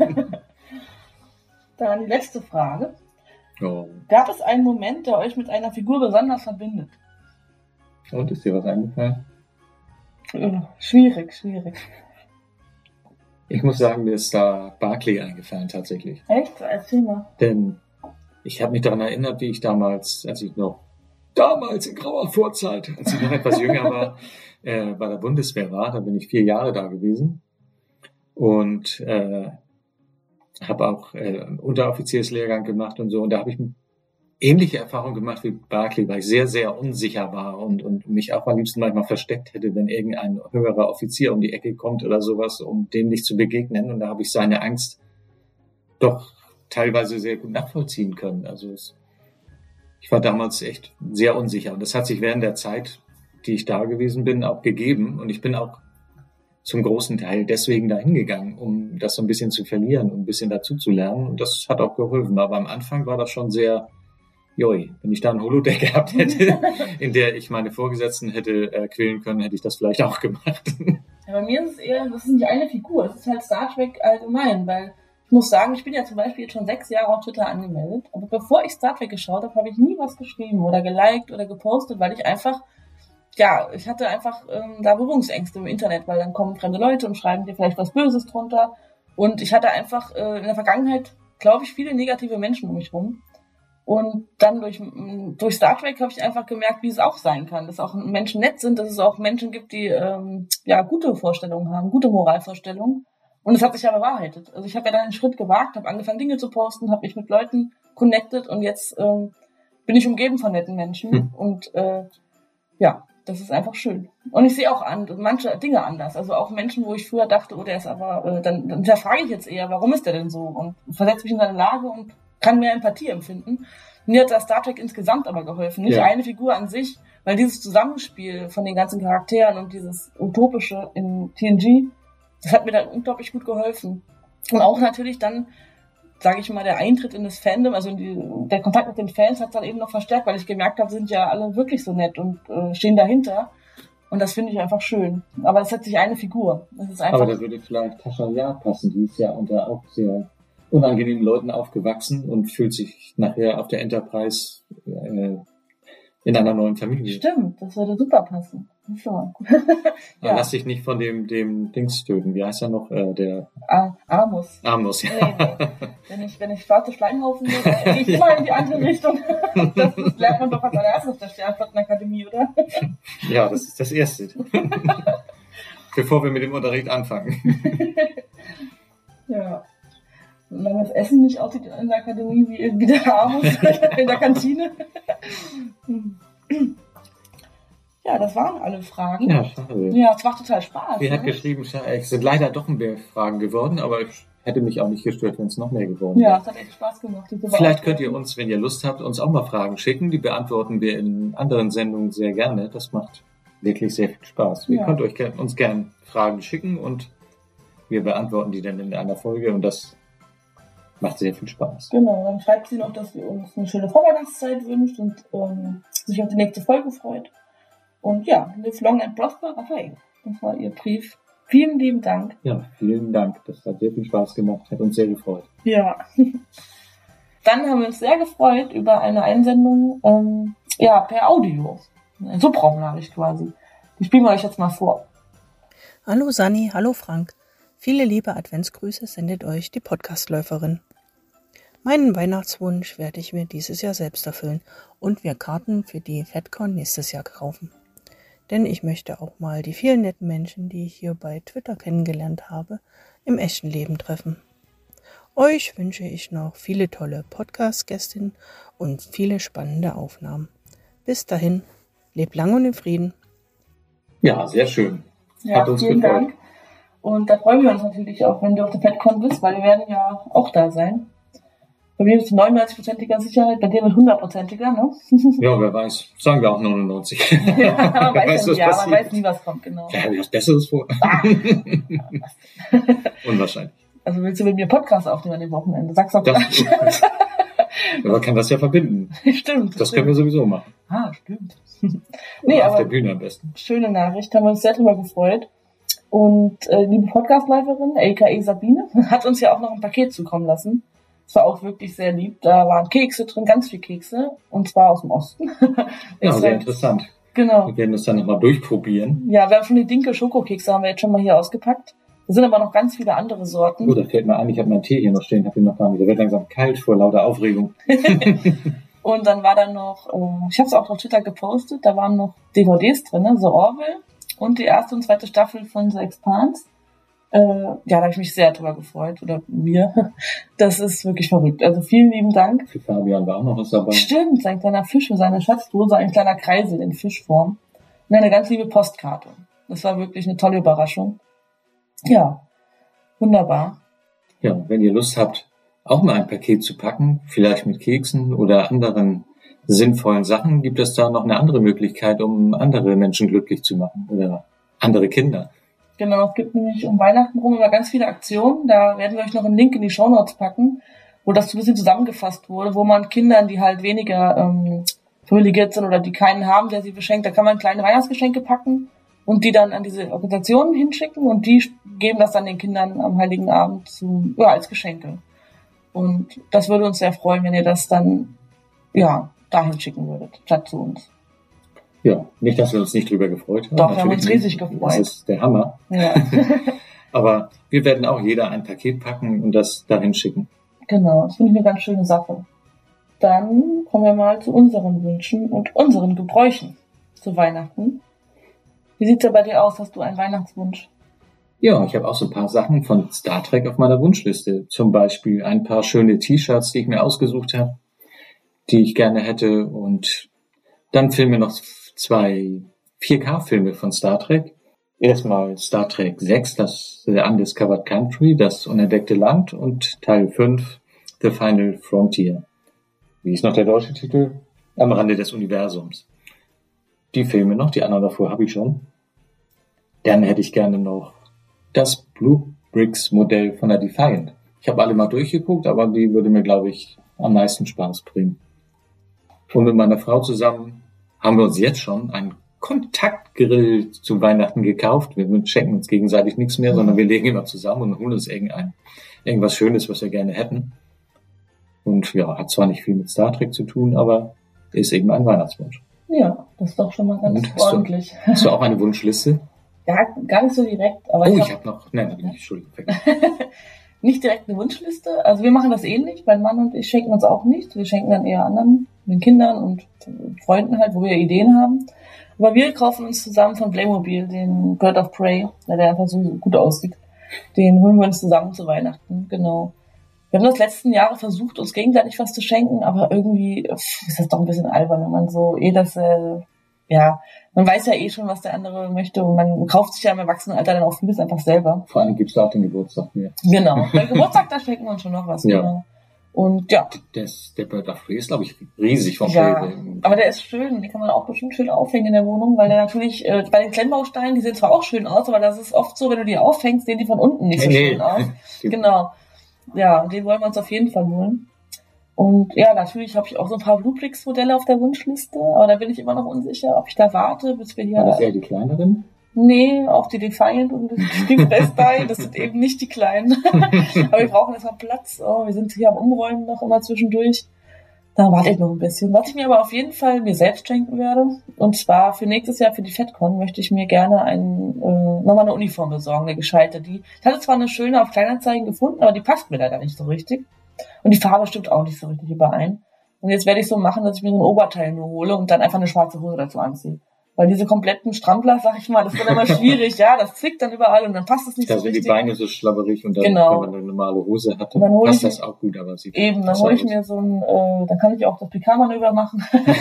Dann die letzte Frage. Oh. Gab es einen Moment, der euch mit einer Figur besonders verbindet? Und ist dir was eingefallen? Äh, Schwierig, schwierig. Ich muss sagen, mir ist da Barclay eingefallen tatsächlich. Echt? Erzähl mal. Denn ich habe mich daran erinnert, wie ich damals, als ich noch, damals in grauer Vorzeit, als ich noch etwas jünger war, äh, bei der Bundeswehr war. Da bin ich vier Jahre da gewesen. Und äh, habe auch äh, einen Unteroffizierslehrgang gemacht und so. Und da habe ich ähnliche Erfahrungen gemacht wie Barclay, weil ich sehr, sehr unsicher war und, und mich auch am liebsten manchmal versteckt hätte, wenn irgendein höherer Offizier um die Ecke kommt oder sowas, um dem nicht zu begegnen. Und da habe ich seine Angst doch teilweise sehr gut nachvollziehen können. Also es, ich war damals echt sehr unsicher. Und das hat sich während der Zeit, die ich da gewesen bin, auch gegeben. Und ich bin auch zum großen Teil deswegen dahin gegangen, um das so ein bisschen zu verlieren und ein bisschen dazu zu lernen. Und das hat auch geholfen. Aber am Anfang war das schon sehr, joi, wenn ich da ein Holodeck gehabt hätte, in der ich meine Vorgesetzten hätte äh, quälen können, hätte ich das vielleicht auch gemacht. Ja, bei mir ist es eher, das ist nicht eine Figur, es ist halt Star Trek allgemein, weil ich muss sagen, ich bin ja zum Beispiel jetzt schon sechs Jahre auf Twitter angemeldet, aber bevor ich Star Trek geschaut habe, habe ich nie was geschrieben oder geliked oder gepostet, weil ich einfach, ja, ich hatte einfach ähm, da Berührungsängste im Internet, weil dann kommen fremde Leute und schreiben dir vielleicht was Böses drunter. Und ich hatte einfach äh, in der Vergangenheit, glaube ich, viele negative Menschen um mich rum. Und dann durch, durch Star Trek habe ich einfach gemerkt, wie es auch sein kann, dass auch Menschen nett sind, dass es auch Menschen gibt, die ähm, ja gute Vorstellungen haben, gute Moralvorstellungen. Und es hat sich ja bewahrheitet. Also ich habe ja dann einen Schritt gewagt, habe angefangen, Dinge zu posten, habe mich mit Leuten connected und jetzt ähm, bin ich umgeben von netten Menschen. Hm. Und äh, ja, das ist einfach schön. Und ich sehe auch an, manche Dinge anders. Also auch Menschen, wo ich früher dachte, oh, der ist aber, äh, dann, dann hinterfrage ich jetzt eher, warum ist der denn so? Und versetze mich in seine Lage und kann mehr Empathie empfinden. Mir hat das Star Trek insgesamt aber geholfen. Nicht ja. eine Figur an sich, weil dieses Zusammenspiel von den ganzen Charakteren und dieses Utopische in T N G, das hat mir dann unglaublich gut geholfen. Und auch natürlich dann, sage ich mal, der Eintritt in das Fandom, also die, der Kontakt mit den Fans hat dann eben noch verstärkt, weil ich gemerkt habe, sind ja alle wirklich so nett und äh, stehen dahinter. Und das finde ich einfach schön. Aber es hat sich eine Figur. Das ist einfach. Aber da würde vielleicht Tascha Yar passen. Die ist ja unter auch sehr unangenehmen Leuten aufgewachsen und fühlt sich nachher auf der Enterprise äh, in einer neuen Familie. Stimmt, das würde super passen. Ja. Ja. Lass dich nicht von dem, dem Dings töten. Wie heißt er noch? Äh, der ah, Amos. Amos, ja. Nee, nee. Wenn ich, wenn ich schwarze Schleimhaufen sehe, dann gehe ich immer in die andere Richtung. Das lernt man doch als allererstes auf der Sternflottenakademie, oder? Ja, das ist das Erste. Bevor wir mit dem Unterricht anfangen. Ja. Solange das Essen nicht aussieht in der Akademie wie, wie der Amos in der Kantine. Ja, das waren alle Fragen. Ja, schade. Ja, es macht total Spaß. Wer ne? hat geschrieben, es sind leider doch mehr Fragen geworden, aber ich hätte mich auch nicht gestört, wenn es noch mehr geworden wäre. Ja, es hat echt Spaß gemacht. Vielleicht könnt ihr uns, wenn ihr Lust habt, uns auch mal Fragen schicken. Die beantworten wir in anderen Sendungen sehr gerne. Das macht wirklich sehr viel Spaß. Ihr ja. könnt euch uns gerne Fragen schicken und wir beantworten die dann in einer Folge und das macht sehr viel Spaß. Genau, dann schreibt sie noch, dass wir uns eine schöne Vorweihnachtszeit wünscht und ähm, sich auf die nächste Folge freut. Und ja, live long and prosper, Raphael. Das war Ihr Brief. Vielen lieben Dank. Ja, vielen Dank. Das hat sehr viel Spaß gemacht. Hat uns sehr gefreut. Ja. Dann haben wir uns sehr gefreut über eine Einsendung, ähm, ja, per Audio. Ein Subraumnachricht quasi. Die spielen wir euch jetzt mal vor. Hallo Sani, hallo Frank. Viele liebe Adventsgrüße sendet euch die Podcastläuferin. Meinen Weihnachtswunsch werde ich mir dieses Jahr selbst erfüllen und mir Karten für die FedCon nächstes Jahr kaufen. Denn ich möchte auch mal die vielen netten Menschen, die ich hier bei Twitter kennengelernt habe, im echten Leben treffen. Euch wünsche ich noch viele tolle Podcast-Gästinnen und viele spannende Aufnahmen. Bis dahin, lebt lang und in Frieden. Ja, sehr schön. Ja, Hat uns vielen gefreut. Dank. Und da freuen wir uns natürlich auch, wenn du auf der FedCon bist, weil wir werden ja auch da sein. Bei mir ist es neunundneunzig-prozentiger Sicherheit, bei dir mit hundertprozentiger, ne? Ja, wer weiß. Sagen wir auch neunundneunzig. Ja, man Wer weiß, was ja, man passiert. weiß nie, was kommt, genau. Ja, habe ich was Besseres vor? Unwahrscheinlich. Also willst du mit mir Podcast aufnehmen an dem Wochenende? Sag's doch Das, gleich. man kann das ja verbinden. Stimmt. Das können wir sowieso machen. Ah, stimmt. Nee, Auf der aber Bühne am besten. schöne Nachricht, haben wir uns sehr drüber gefreut. Und äh, liebe Podcastläuferin, aka Sabine, hat uns ja auch noch ein Paket zukommen lassen. Das war auch wirklich sehr lieb. Da waren Kekse drin, ganz viel Kekse. Und zwar aus dem Osten. Ja, Ist sehr halt- interessant. Genau. Wir werden das dann nochmal durchprobieren. Ja, wir haben schon die Dinkel-Schokokekse, haben wir jetzt schon mal hier ausgepackt. Da sind aber noch ganz viele andere Sorten. Oh, da fällt mir ein, ich habe meinen Tee hier noch stehen, habe ihn noch gar nicht. Der wird langsam kalt vor lauter Aufregung. Und dann war da noch, äh, ich habe es auch auf Twitter gepostet, da waren noch D V Ds drin, ne? So Orville und die erste und zweite Staffel von The Expanse. Äh, ja, da habe ich mich sehr drüber gefreut, oder wir. Das ist wirklich verrückt. Also vielen lieben Dank. Für Fabian war auch noch was dabei. Stimmt, sein kleiner Fisch und seine Schatzdose, ein kleiner Kreisel in Fischform. Und eine ganz liebe Postkarte. Das war wirklich eine tolle Überraschung. Ja, wunderbar. Ja, wenn ihr Lust habt, auch mal ein Paket zu packen, vielleicht mit Keksen oder anderen sinnvollen Sachen, gibt es da noch eine andere Möglichkeit, um andere Menschen glücklich zu machen oder andere Kinder. Genau, es gibt nämlich um Weihnachten rum immer ganz viele Aktionen. Da werden wir euch noch einen Link in die Shownotes packen, wo das so ein bisschen zusammengefasst wurde, wo man Kindern, die halt weniger ähm, privilegiert sind oder die keinen haben, der sie beschenkt, da kann man kleine Weihnachtsgeschenke packen und die dann an diese Organisationen hinschicken und die geben das dann den Kindern am Heiligen Abend zu, ja, als Geschenke. Und das würde uns sehr freuen, wenn ihr das dann, ja, dahin schicken würdet, statt zu uns. Ja, nicht, dass wir uns nicht drüber gefreut haben. Doch, wir haben Natürlich uns riesig nicht. gefreut. Das ist der Hammer. Ja, Aber wir werden auch jeder ein Paket packen und das dahin schicken. genau, das finde ich eine ganz schöne Sache. Dann kommen wir mal zu unseren Wünschen und unseren Gebräuchen zu Weihnachten. Wie sieht's denn bei dir aus? Hast du einen Weihnachtswunsch? Ja, ich habe auch so ein paar Sachen von Star Trek auf meiner Wunschliste. Zum Beispiel ein paar schöne T-Shirts, die ich mir ausgesucht habe, die ich gerne hätte. Und dann Filme noch zwei vier K-Filme von Star Trek. Erstmal Star Trek sechs, das The Undiscovered Country, das unentdeckte Land, und Teil fünf, The Final Frontier. Wie ist noch der deutsche Titel? Am Rande des Universums. Die Filme noch, die anderen davor habe ich schon. Dann hätte ich gerne noch das Blue Bricks Modell von der Defiant. Ich habe alle mal durchgeguckt, aber die würde mir, glaube ich, am meisten Spaß bringen. Und mit meiner Frau zusammen haben wir uns jetzt schon einen Kontaktgrill zu Weihnachten gekauft. Wir schenken uns gegenseitig nichts mehr, sondern wir legen immer zusammen und holen uns irgendein, irgendwas Schönes, was wir gerne hätten. Und ja, hat zwar nicht viel mit Star Trek zu tun, aber ist eben ein Weihnachtswunsch. Ja, das ist doch schon mal ganz Und hast du- ordentlich. Hast du auch eine Wunschliste? Ja, gar nicht so direkt, aber Oh, ich ich habe habe noch, nein, nein, Entschuldigung. nicht direkt eine Wunschliste. Also wir machen das ähnlich. Mein Mann und ich schenken uns auch nichts. Wir schenken dann eher anderen, den Kindern und Freunden halt, wo wir Ideen haben. Aber wir kaufen uns zusammen von Playmobil den Bird of Prey, weil der einfach so gut aussieht. Den holen wir uns zusammen zu Weihnachten, genau. Wir haben das letzten Jahre versucht, uns gegenseitig was zu schenken, aber irgendwie pff, ist das doch ein bisschen albern, wenn man so eh das, äh, ja, man weiß ja eh schon, was der andere möchte und man kauft sich ja im Erwachsenenalter dann auch vieles einfach selber. Vor allem gibt's da auch den Geburtstag mehr. Genau. Beim Geburtstag, da schenken wir uns schon noch was. Ja. Genau. Und ja, Das, der Bird of Prey ist, glaube ich, riesig vom ja, Playmobil. aber der ist schön. Den kann man auch bestimmt schön aufhängen in der Wohnung, weil der natürlich, äh, bei den Klemmbausteinen, die sehen zwar auch schön aus, aber das ist oft so, wenn du die aufhängst, sehen die von unten nicht so Nee, schön aus. nee. Genau. Ja, den wollen wir uns auf jeden Fall holen. Und ja, natürlich habe ich auch so ein paar Bluebricks-Modelle auf der Wunschliste, aber da bin ich immer noch unsicher, ob ich da warte, bis wir hier... War das eher die kleineren? Nee, auch die Defiant und die Style, das sind eben nicht die kleinen. Aber wir brauchen erstmal Platz. Oh, wir sind hier am Umräumen noch immer zwischendurch. Da warte ich noch ein bisschen. Was ich mir aber auf jeden Fall mir selbst schenken werde, und zwar für nächstes Jahr für die FedCon, möchte ich mir gerne ein, äh, nochmal eine Uniform besorgen, eine gescheite. Die, ich hatte zwar eine schöne auf Kleinanzeigen gefunden, aber die passt mir leider nicht so richtig. Und die Farbe stimmt auch nicht so richtig überein. Und jetzt werde ich so machen, dass ich mir so ein Oberteil nur hole und dann einfach eine schwarze Hose dazu anziehe. Weil diese kompletten Strampler, sag ich mal, das wird immer schwierig, ja, das zwickt dann überall und dann passt es nicht da so sind richtig. die Beine so schlabberig und dann, genau. wenn man eine normale Hose hat, dann, dann passt ich, das auch gut, aber sieht eben, dann hole ich aus. mir so ein, äh, dann kann ich auch das P K-Manöver machen.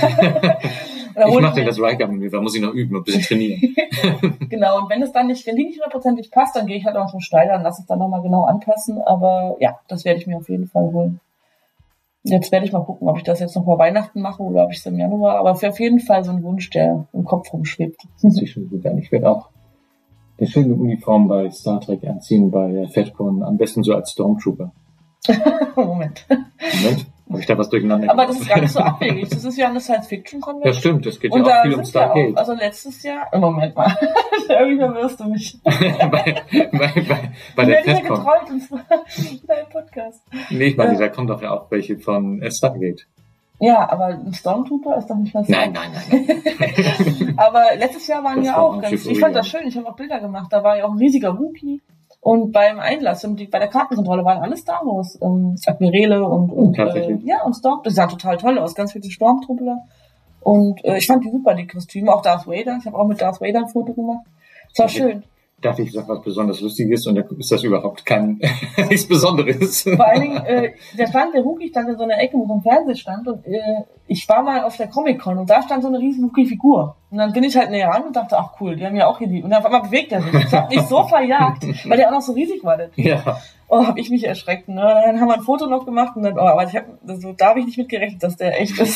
ich mache denn das Riker-Manöver, muss ich noch üben, ein bisschen trainieren. Genau, und wenn es dann nicht, wenn die nicht hundertprozentig passt, dann gehe ich halt auch zum Steiler und lasse es dann nochmal genau anpassen, aber ja, das werde ich mir auf jeden Fall holen. Jetzt werde ich mal gucken, ob ich das jetzt noch vor Weihnachten mache oder ob ich es im Januar, aber für auf jeden Fall so ein Wunsch, der im Kopf rumschwebt. Das ist schon gut an. Ich werde auch eine schöne Uniform bei Star Trek anziehen, bei der FedCon, am besten so als Stormtrooper. Moment. Moment, habe ich da was durcheinander Aber das ist gar nicht so abwegig. Das ist ja eine Science-Fiction-Convention. Ja, stimmt, das geht und ja auch da viel um Stargate. Ja auch, also letztes Jahr, im Moment mal, irgendwie verwirrst du mich. bei bei, bei, bei der FedCon. Ich werde in deinem Podcast. Nee, ich meine, ja. da kommt doch ja auch welche von Stargate. Ja, aber ein Stormtrooper ist doch nicht was. Nein, nein, nein, nein. Aber letztes Jahr waren das ja war auch ganz, ich fand das schön, ich habe auch Bilder gemacht, da war ja auch ein riesiger Wookie. Und beim Einlass und die, bei der Kartenkontrolle waren alle Star Wars, ähm, Admirale und, und äh, ja, und Storm, das sah total toll aus, ganz viele Stormtruppler. Und äh, ich fand die super, die Kostüme, auch Darth Vader. Ich habe auch mit Darth Vader ein Foto gemacht. Das war schön. Darf ich sagen, was besonders Lustiges und da ist das überhaupt kein nichts Besonderes. Vor allen Dingen, äh, der stand, der Wookie stand in so einer Ecke, wo so ein Fernseher stand und äh, ich war mal auf der Comic-Con und da stand so eine riesen Wookie-Figur. Und dann bin ich halt näher ran und dachte, ach cool, die haben ja auch hier die. Und auf einmal bewegt er sich. Ich hab mich so verjagt, weil der auch noch so riesig war, der Typ. Ja. Oh, hab ich mich erschreckt. Ne? Dann haben wir ein Foto noch gemacht und dann, oh, aber ich hab, also, da habe ich nicht mit gerechnet, dass der echt ist.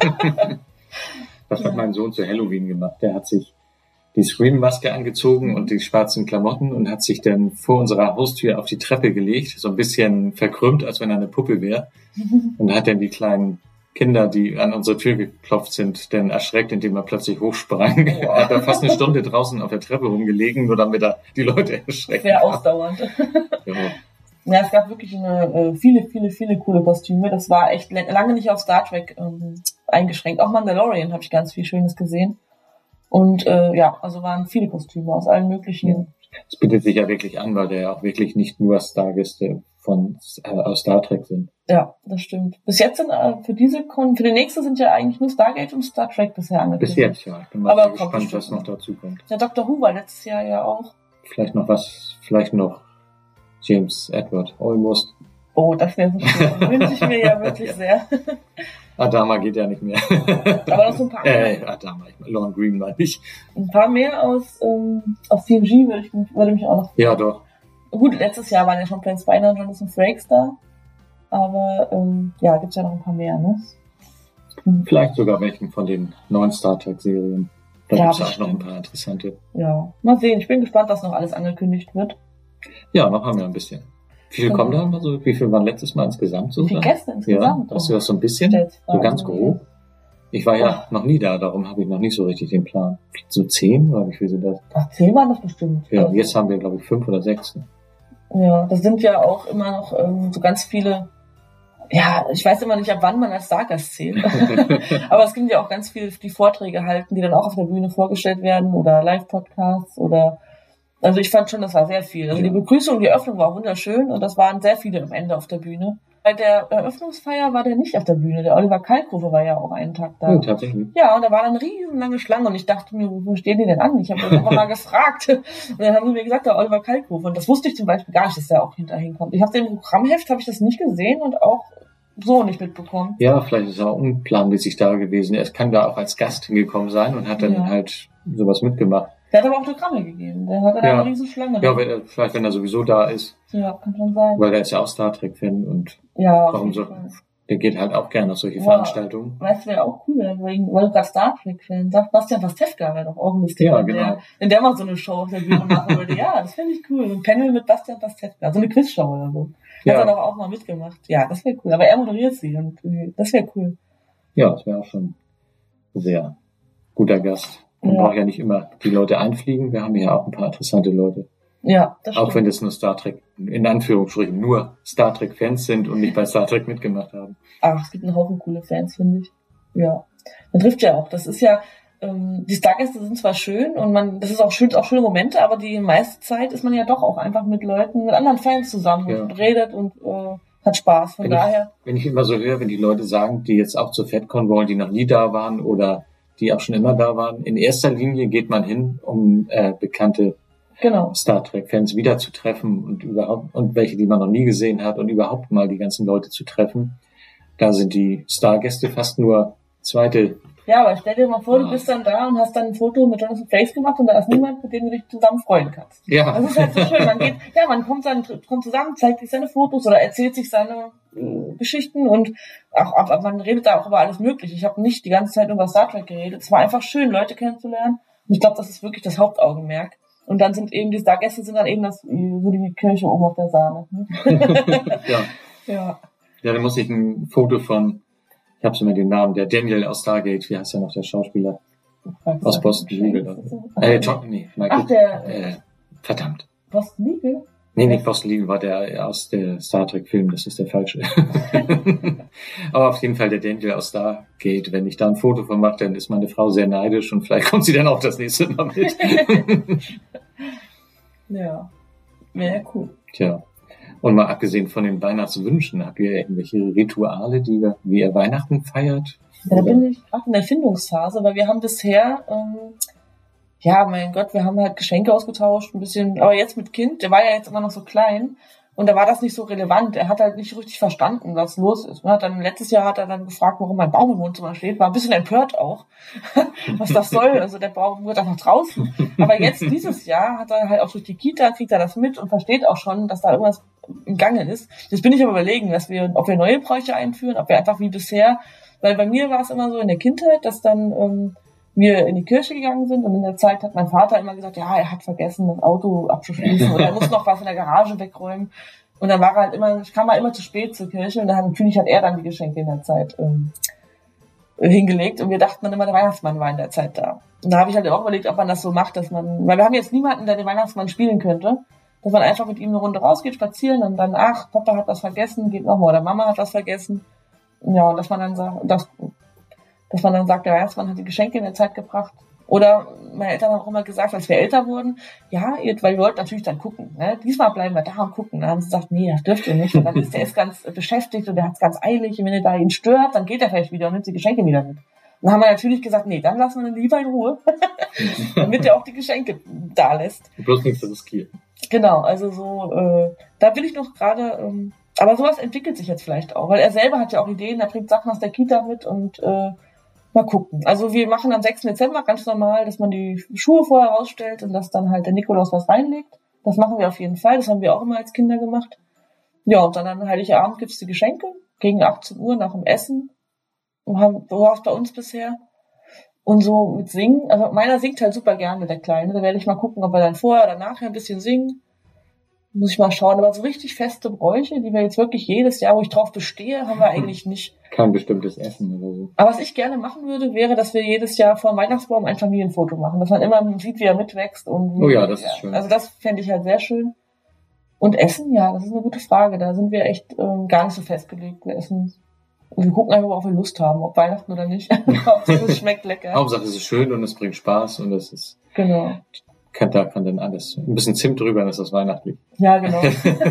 Das hat mein Sohn zu Halloween gemacht. Der hat sich die Scream-Maske angezogen und die schwarzen Klamotten und hat sich dann vor unserer Haustür auf die Treppe gelegt, so ein bisschen verkrümmt, als wenn er eine Puppe wäre. Und hat dann die kleinen Kinder, die an unsere Tür geklopft sind, dann erschreckt, indem er plötzlich hochsprang. Oh. Er hat da fast eine Stunde draußen auf der Treppe rumgelegen, nur damit er die Leute erschreckt. Sehr ausdauernd. Ja. Ja, es gab wirklich eine, viele, viele, viele coole Kostüme. Das war echt lange nicht auf Star Trek ähm, eingeschränkt. Auch Mandalorian habe ich ganz viel Schönes gesehen. Und äh, ja, also waren viele Kostüme aus allen möglichen. Es bietet sich ja wirklich an, weil der ja auch wirklich nicht nur Stargäste von äh, aus Star Trek sind. Ja, das stimmt. Bis jetzt sind äh, für diese Kon für die nächste sind ja eigentlich nur Stargate und Star Trek bisher angekündigt. Bis jetzt, ja. Ich bin mal Aber gespannt, was noch dazu kommt. Der Doctor Who war letztes Jahr ja auch. Vielleicht noch was, vielleicht noch James Edward Almost. Oh, das wäre so schön. Wünsche ich mir ja wirklich sehr. Adama geht ja nicht mehr. Aber noch so ein paar äh, Adama, Lorne Green meine ich. Ein paar mehr aus, ähm, aus T N G würde, ich, würde mich auch noch... Ja, doch. Gut, letztes Jahr waren ja schon Plain Spiner und Jonathan Frakes da. Aber ähm, ja, gibt's ja noch ein paar mehr, ne? Vielleicht sogar welchen von den neuen Star Trek-Serien. Da ja, gibt's ja auch noch ein paar interessante. Ja, mal sehen. Ich bin gespannt, was noch alles angekündigt wird. Ja, noch haben wir ein bisschen. Wie viel kommen da? Also, wie viel waren letztes Mal insgesamt so? Wie viele Gäste insgesamt? Ja, hast du das so ein bisschen? So ganz grob? Ich war ja oh. noch nie da, darum habe ich noch nicht so richtig den Plan. So zehn, oder wie viel sind das? Ach, zehn waren das bestimmt. Ja, also. Jetzt haben wir, glaube ich, fünf oder sechs. Ja, das sind ja auch immer noch ähm, so ganz viele. Ja, ich weiß immer nicht, ab wann man als Stargast zählt. Aber es gibt ja auch ganz viele, die Vorträge halten, die dann auch auf der Bühne vorgestellt werden oder Live-Podcasts oder. Also ich fand schon, das war sehr viel. Also ja. Die Begrüßung, die Eröffnung war wunderschön und das waren sehr viele am Ende auf der Bühne. Bei der Eröffnungsfeier war der nicht auf der Bühne. Der Oliver Kalkofe war ja auch einen Tag da. Oh, tatsächlich. Ja, und da war dann eine riesenlange Schlange und ich dachte mir, wo stehen die denn an? Ich habe einfach mal gefragt. Und dann haben sie mir gesagt, der Oliver Kalkofe. Und das wusste ich zum Beispiel gar nicht, dass der auch hinterher kommt. Ich habe den Programmheft, habe ich das nicht gesehen und auch so nicht mitbekommen. Ja, vielleicht ist er auch unplanmäßig da gewesen. Er kann da auch als Gast hingekommen sein und hat dann ja. halt sowas mitgemacht. Der hat aber auch Autogramme gegeben. Der hatte da ja. eine riesen Schlange. Ja, wenn er, vielleicht wenn er sowieso da ist. Ja, kann schon sein. Weil der ist ja auch Star Trek-Fan und ja, warum so? Fall. Der geht halt auch gerne auf solche ja. Veranstaltungen. Weißt du, wäre auch cool, weil du gerade Star Trek-Fan sagst. Bastian Pastewka wäre doch auch lustig. Ja, wenn genau. Der, wenn der mal so eine Show auf der Bühne machen würde. Ja, das finde ich cool. Ein Panel mit Bastian Pastewka. So eine Quizshow oder so. Ja. er doch auch mal mitgemacht. Ja, das wäre cool. Aber er moderiert sie und äh, das wäre cool. Ja, das wäre auch schon ein sehr guter Gast. Man Ja. braucht ja nicht immer die Leute einfliegen. Wir haben hier auch ein paar interessante Leute. Ja, das Auch stimmt. wenn das nur Star Trek, in Anführungsstrichen nur Star Trek-Fans sind und nicht bei Star Trek mitgemacht haben. Ach, es gibt einen Haufen coole Fans, finde ich. Ja. Man trifft ja auch. Das ist ja, ähm, die Stargäste sind zwar schön und man, das ist auch schön, auch schöne Momente, aber die meiste Zeit ist man ja doch auch einfach mit Leuten, mit anderen Fans zusammen Ja. und redet und äh, hat Spaß. Von Wenn daher, ich, wenn ich immer so höre, wenn die Leute sagen, die jetzt auch zur FedCon wollen, die noch nie da waren oder die auch schon immer da waren, in erster Linie geht man hin, um äh, bekannte genau. Star Trek-Fans wiederzutreffen und überhaupt und welche, die man noch nie gesehen hat und überhaupt mal die ganzen Leute zu treffen. Da sind die Stargäste fast nur zweite. Ja, aber stell dir mal vor, Ja. du bist dann da und hast dann ein Foto mit Jonathan Frakes gemacht und da ist niemand, mit dem du dich zusammen freuen kannst. Ja, Das ist halt so schön. Man geht, ja, man kommt dann kommt zusammen, zeigt sich seine Fotos oder erzählt sich seine äh, Geschichten und auch, auch man redet da auch über alles Mögliche. Ich habe nicht die ganze Zeit über Star Trek geredet. Es war einfach schön, Leute kennenzulernen. Und ich glaube, das ist wirklich das Hauptaugenmerk. Und dann sind eben die Stargäste sind dann eben das so die Kirche oben auf der Sahne. ja. Ja. Ja, da muss ich ein Foto von, ich habe immer den Namen, der Daniel aus Stargate, wie heißt ja noch der Schauspieler? Aus Boston Legal. Äh, John, nee, Michael. Ach, der Äh, verdammt. Boston Legal? Nee, nicht Boston Legal war der aus der Star Trek Film, das ist der falsche. Aber auf jeden Fall der Daniel aus Stargate. Wenn ich da ein Foto von mache, dann ist meine Frau sehr neidisch und vielleicht kommt sie dann auch das nächste Mal mit. Ja. Wäre cool. Tja. Und mal abgesehen von den Weihnachtswünschen, habt ihr irgendwelche Rituale, die ihr, wie ihr Weihnachten feiert? Ja, da bin ich auch in der Findungsphase, weil wir haben bisher, ähm, ja, mein Gott, wir haben halt Geschenke ausgetauscht, ein bisschen, aber jetzt mit Kind, der war ja jetzt immer noch so klein und da war das nicht so relevant. Er hat halt nicht richtig verstanden, was los ist. Und hat dann, letztes Jahr hat er dann gefragt, warum mein Baum im Wohnzimmer steht, war ein bisschen empört auch, was das soll. Also der Baum wird einfach draußen. Aber jetzt, dieses Jahr, hat er halt auch durch die Kita, kriegt er das mit und versteht auch schon, dass da irgendwas im Gange ist. Jetzt bin ich aber überlegen, dass wir, ob wir neue Bräuche einführen, ob wir einfach wie bisher, weil bei mir war es immer so in der Kindheit, dass dann ähm, wir in die Kirche gegangen sind und in der Zeit hat mein Vater immer gesagt, ja, er hat vergessen, das Auto abzuschließen oder er muss noch was in der Garage wegräumen. Und dann war er halt immer, kam er immer zu spät zur Kirche und dann natürlich hat er dann die Geschenke in der Zeit ähm, hingelegt und wir dachten dann immer, der Weihnachtsmann war in der Zeit da. Und da habe ich halt auch überlegt, ob man das so macht, dass man, weil wir haben jetzt niemanden, der den Weihnachtsmann spielen könnte, dass man einfach mit ihm eine Runde rausgeht, spazieren und dann, ach, Papa hat was vergessen, geht nochmal, oder Mama hat was vergessen. Ja, und dass man dann sagt, dass, dass man dann sagt, der Weihnachtsmann hat die Geschenke in der Zeit gebracht. Oder meine Eltern haben auch immer gesagt, als wir älter wurden, ja, ihr, weil wir wollten natürlich dann gucken, ne? Diesmal bleiben wir da und gucken. Dann haben sie gesagt, nee, das dürft ihr nicht. Und dann ist der ist ganz beschäftigt und der hat es ganz eilig. Und wenn ihr da ihn stört, dann geht er vielleicht wieder und nimmt die Geschenke wieder mit. Und dann haben wir natürlich gesagt, nee, dann lassen wir ihn lieber in Ruhe, damit er auch die Geschenke da lässt. Bloß nichts riskieren. Genau, also so, äh, da will ich noch gerade, ähm, aber sowas entwickelt sich jetzt vielleicht auch, weil er selber hat ja auch Ideen, er bringt Sachen aus der Kita mit und äh, mal gucken. Also wir machen am sechsten Dezember ganz normal, dass man die Schuhe vorher rausstellt und dass dann halt der Nikolaus was reinlegt. Das machen wir auf jeden Fall, das haben wir auch immer als Kinder gemacht. Ja, und dann an Heiligabend gibt's die Geschenke, gegen achtzehn Uhr nach dem Essen. Und haben, so war es bei uns bisher. Und so mit Singen, also meiner singt halt super gerne, der Kleine. Da werde ich mal gucken, ob wir dann vorher oder nachher ein bisschen singen. Muss ich mal schauen. Aber so richtig feste Bräuche, die wir jetzt wirklich jedes Jahr, wo ich drauf bestehe, haben wir eigentlich nicht. Kein bestimmtes Essen oder so. Aber was ich gerne machen würde, wäre, dass wir jedes Jahr vor dem Weihnachtsbaum ein Familienfoto machen. Dass man immer sieht, wie er mitwächst. Und Oh ja, das ist schön. Also das fände ich halt sehr schön. Und Essen, ja, das ist eine gute Frage. Da sind wir echt ähm, gar nicht so festgelegt. Wir essen, und wir gucken einfach, worauf wir Lust haben, ob Weihnachten oder nicht. Hauptsache es schmeckt lecker. Hauptsache es ist schön und es bringt Spaß und es ist, Genau. kann, da kann dann alles, ein bisschen Zimt drüber, dann ist das weihnachtlich. Ja, genau.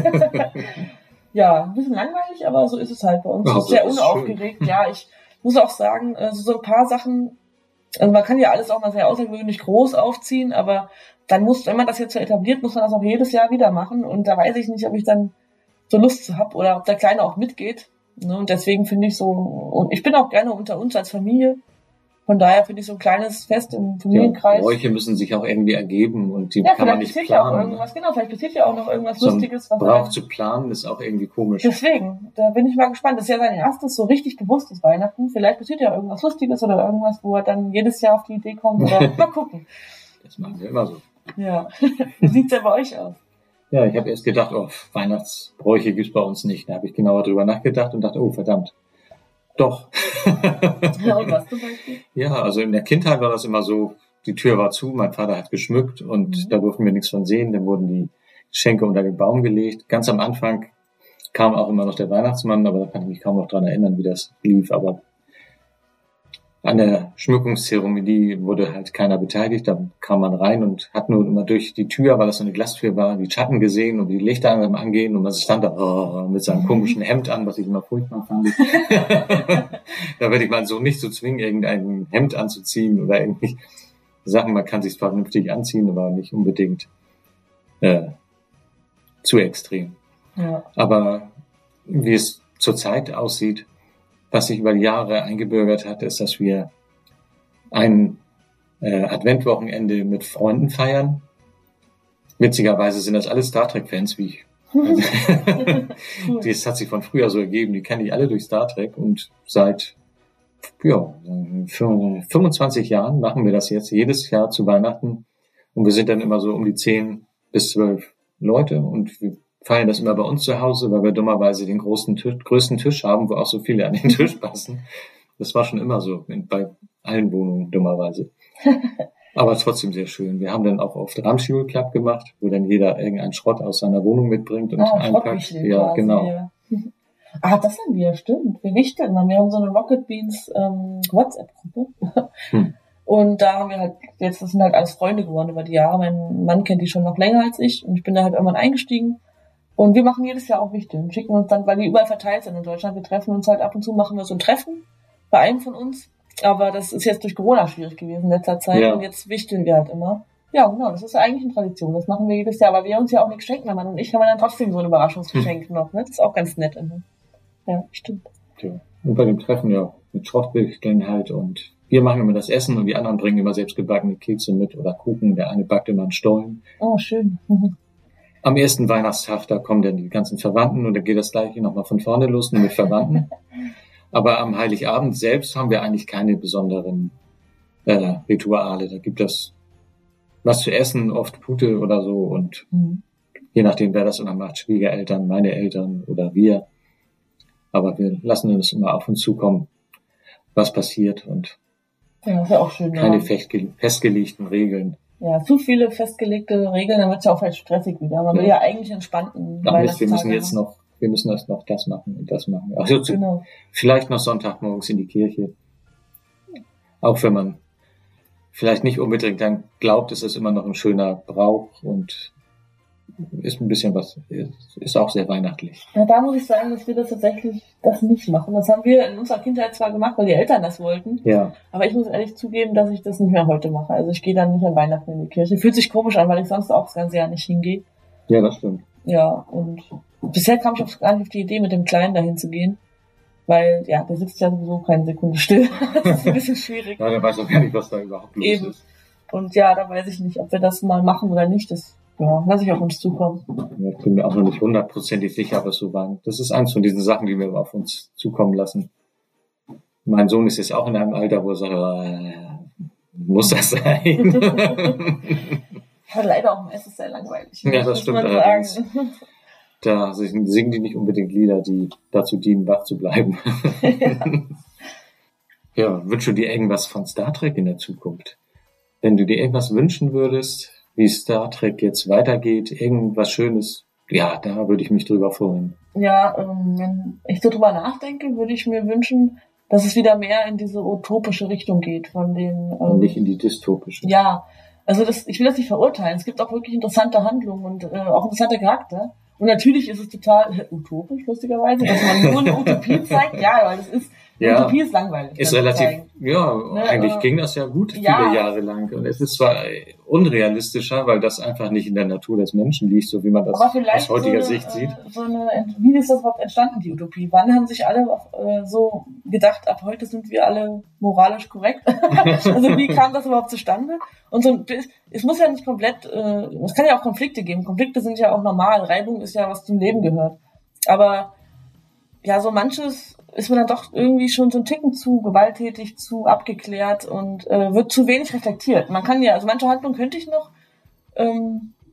Ja, ein bisschen langweilig, aber so ist es halt bei uns. Ja, Es ist sehr das ist unaufgeregt. Ja, ich muss auch sagen, also so ein paar Sachen, also man kann ja alles auch mal sehr außergewöhnlich groß aufziehen, aber dann muss, wenn man das jetzt so etabliert, muss man das auch jedes Jahr wieder machen und da weiß ich nicht, ob ich dann so Lust zu hab oder ob der Kleine auch mitgeht. Ne? Und deswegen finde ich so, und ich bin auch gerne unter uns als Familie. Von daher finde ich so ein kleines Fest im Die Familienkreis. Bräuche müssen sich auch irgendwie ergeben und die Ja, kann man vielleicht nicht passiert ja auch planen. irgendwas, genau, vielleicht passiert ja auch noch irgendwas So ein Lustiges, was Brauch einem- zu planen ist auch irgendwie komisch. Deswegen, da bin ich mal gespannt. Das ist ja sein erstes so richtig bewusstes Weihnachten. Vielleicht passiert ja irgendwas Lustiges oder irgendwas, wo er dann jedes Jahr auf die Idee kommt. Oder mal gucken. Das machen wir immer so. Ja. Wie sieht's denn bei euch aus? Ja, ich habe erst gedacht, oh, Weihnachtsbräuche gibt's bei uns nicht. Da habe ich genauer drüber nachgedacht und dachte, oh, verdammt. Doch. Ja, und was zum Beispiel? Ja, also in der Kindheit war das immer so, die Tür war zu, mein Vater hat geschmückt und Mhm. da durften wir nichts von sehen. Dann wurden die Geschenke unter den Baum gelegt. Ganz am Anfang kam auch immer noch der Weihnachtsmann, aber da kann ich mich kaum noch dran erinnern, wie das lief. Aber an der Schmückungszeremonie wurde halt keiner beteiligt. Da kam man rein und hat nur immer durch die Tür, weil das so eine Glastür war, die Schatten gesehen und die Lichter angehen und man stand da oh, mit seinem komischen Hemd an, was ich immer furchtbar fand. Da werde ich mal so nicht so zwingen, irgendein Hemd anzuziehen oder irgendwie Sachen. Man kann sich zwar vernünftig anziehen, aber nicht unbedingt äh, zu extrem. Ja. Aber wie es zurzeit aussieht, was sich über die Jahre eingebürgert hat, ist, dass wir ein äh, Adventwochenende mit Freunden feiern. Witzigerweise sind das alle Star Trek-Fans, wie ich. Also, Cool. das hat sich von früher so ergeben, die kenne ich alle durch Star Trek und seit ja, fünfundzwanzig Jahren machen wir das jetzt jedes Jahr zu Weihnachten und wir sind dann immer so um die zehn bis zwölf Leute und wir feiern das immer bei uns zu Hause, weil wir dummerweise den großen Tisch, größten Tisch haben, wo auch so viele an den Tisch passen. Das war schon immer so, bei allen Wohnungen dummerweise. Aber trotzdem sehr schön. Wir haben dann auch oft Ramschul Club gemacht, wo dann jeder irgendeinen Schrott aus seiner Wohnung mitbringt und Ah, einpackt. Schrottwichteln Ja, quasi, genau. ja. Ah, das haben wir, stimmt. Wir wichteln. Wir haben so eine Rocket Beans ähm, WhatsApp-Gruppe. Hm. Und da haben wir halt, jetzt das sind halt alles Freunde geworden über die Jahre. Mein Mann kennt die schon noch länger als ich und ich bin da halt irgendwann eingestiegen. Und wir machen jedes Jahr auch Wichteln. Schicken uns dann, weil die überall verteilt sind in Deutschland. Wir treffen uns halt ab und zu, machen wir so ein Treffen bei einem von uns. Aber das ist jetzt durch Corona schwierig gewesen in letzter Zeit. Ja. Und jetzt wichteln wir halt immer. Ja, genau, das ist ja eigentlich eine Tradition. Das machen wir jedes Jahr, weil wir uns ja auch nichts schenken. Mein Mann und ich haben dann trotzdem so ein Überraschungsgeschenk Hm. noch. Ne? Das ist auch ganz nett immer. Ja, stimmt. Ja. Und bei dem Treffen ja mit Schrottwichteln halt und wir machen immer das Essen und die anderen bringen immer selbstgebackene Kekse mit oder Kuchen. Der eine backt immer einen Stollen. Oh, schön. Mhm. Am ersten Weihnachtstag, da kommen dann die ganzen Verwandten und dann geht das gleiche nochmal von vorne los, nur mit Verwandten. Aber am Heiligabend selbst haben wir eigentlich keine besonderen äh, Rituale. Da gibt es was zu essen, oft Pute oder so und Mhm. je nachdem, wer das immer macht, Schwiegereltern, meine Eltern oder wir. Aber wir lassen uns immer auf uns zukommen, was passiert und Ja, ist ja auch schön. keine Ja. festge- festgelegten Regeln. ja, zu viele festgelegte Regeln, dann wird's ja auch halt stressig wieder. Man will Ja. ja eigentlich entspannten Ach Mist, wir müssen Weihnachtstage jetzt haben. noch, wir müssen das noch das machen und das machen. Also zu, Genau. vielleicht noch Sonntagmorgens in die Kirche. Auch wenn man vielleicht nicht unbedingt dann glaubt, ist es immer noch ein schöner Brauch und ist ein bisschen was, ist auch sehr weihnachtlich. Ja, da muss ich sagen, dass wir das tatsächlich das nicht machen. Das haben wir in unserer Kindheit zwar gemacht, weil die Eltern das wollten, Ja, aber ich muss ehrlich zugeben, dass ich das nicht mehr heute mache. Also ich gehe dann nicht an Weihnachten in die Kirche. Fühlt sich komisch an, weil ich sonst auch das ganze Jahr nicht hingehe. ja, das stimmt. Ja, und bisher kam ich auch gar nicht auf die Idee, mit dem Kleinen dahin zu gehen, weil, ja, der sitzt ja sowieso keine Sekunde still. Das ist ein bisschen schwierig. Ja, der weiß auch gar nicht, was da überhaupt los Eben. ist. Und ja, da weiß ich nicht, ob wir das mal machen oder nicht. Das, ja, lasse ich auf uns zukommen. Ja, ich bin mir auch noch nicht hundertprozentig sicher, ob es so war. Das ist eins von diesen Sachen, die wir auf uns zukommen lassen. Mein Sohn ist jetzt auch in einem Alter, wo er sagt, äh, muss das sein? Ja, leider auch meistens sehr langweilig. Ja, das muss stimmt man allerdings. sagen. Da singen die nicht unbedingt Lieder, die dazu dienen, wach zu bleiben. Ja, wünschst du dir irgendwas von Star Trek in der Zukunft? Wenn du dir irgendwas wünschen würdest, wie Star Trek jetzt weitergeht, irgendwas Schönes, ja, da würde ich mich drüber freuen. Ja, ähm, wenn ich so drüber nachdenke, würde ich mir wünschen, dass es wieder mehr in diese utopische Richtung geht von den. Und Ähm, nicht in die dystopische. ja, also das, ich will das nicht verurteilen. Es gibt auch wirklich interessante Handlungen und äh, auch interessante Charakter. Und natürlich ist es total äh, utopisch, lustigerweise, dass man nur eine Utopie zeigt. Ja, weil das ist, eine Ja. Utopie ist langweilig. Ist das zu relativ, zeigen. ja, Ne, eigentlich äh, ging das ja gut, viele ja. Jahre lang. Und es ist zwar unrealistischer, weil das einfach nicht in der Natur des Menschen liegt, so wie man das Aber vielleicht aus heutiger so eine, Sicht sieht. äh, so eine, wie ist das überhaupt entstanden, die Utopie? Wann haben sich alle äh, so gedacht, ab heute sind wir alle moralisch korrekt? Also wie kam das überhaupt zustande? Und so, es muss ja nicht komplett, äh, es kann ja auch Konflikte geben. Konflikte sind ja auch normal. Reibung ist ja, was zum Leben gehört. Aber ja, so manches ist mir dann doch irgendwie schon so ein Ticken zu gewalttätig, zu abgeklärt und äh, wird zu wenig reflektiert. Man kann ja, also manche Handlungen könnte ich noch ähm,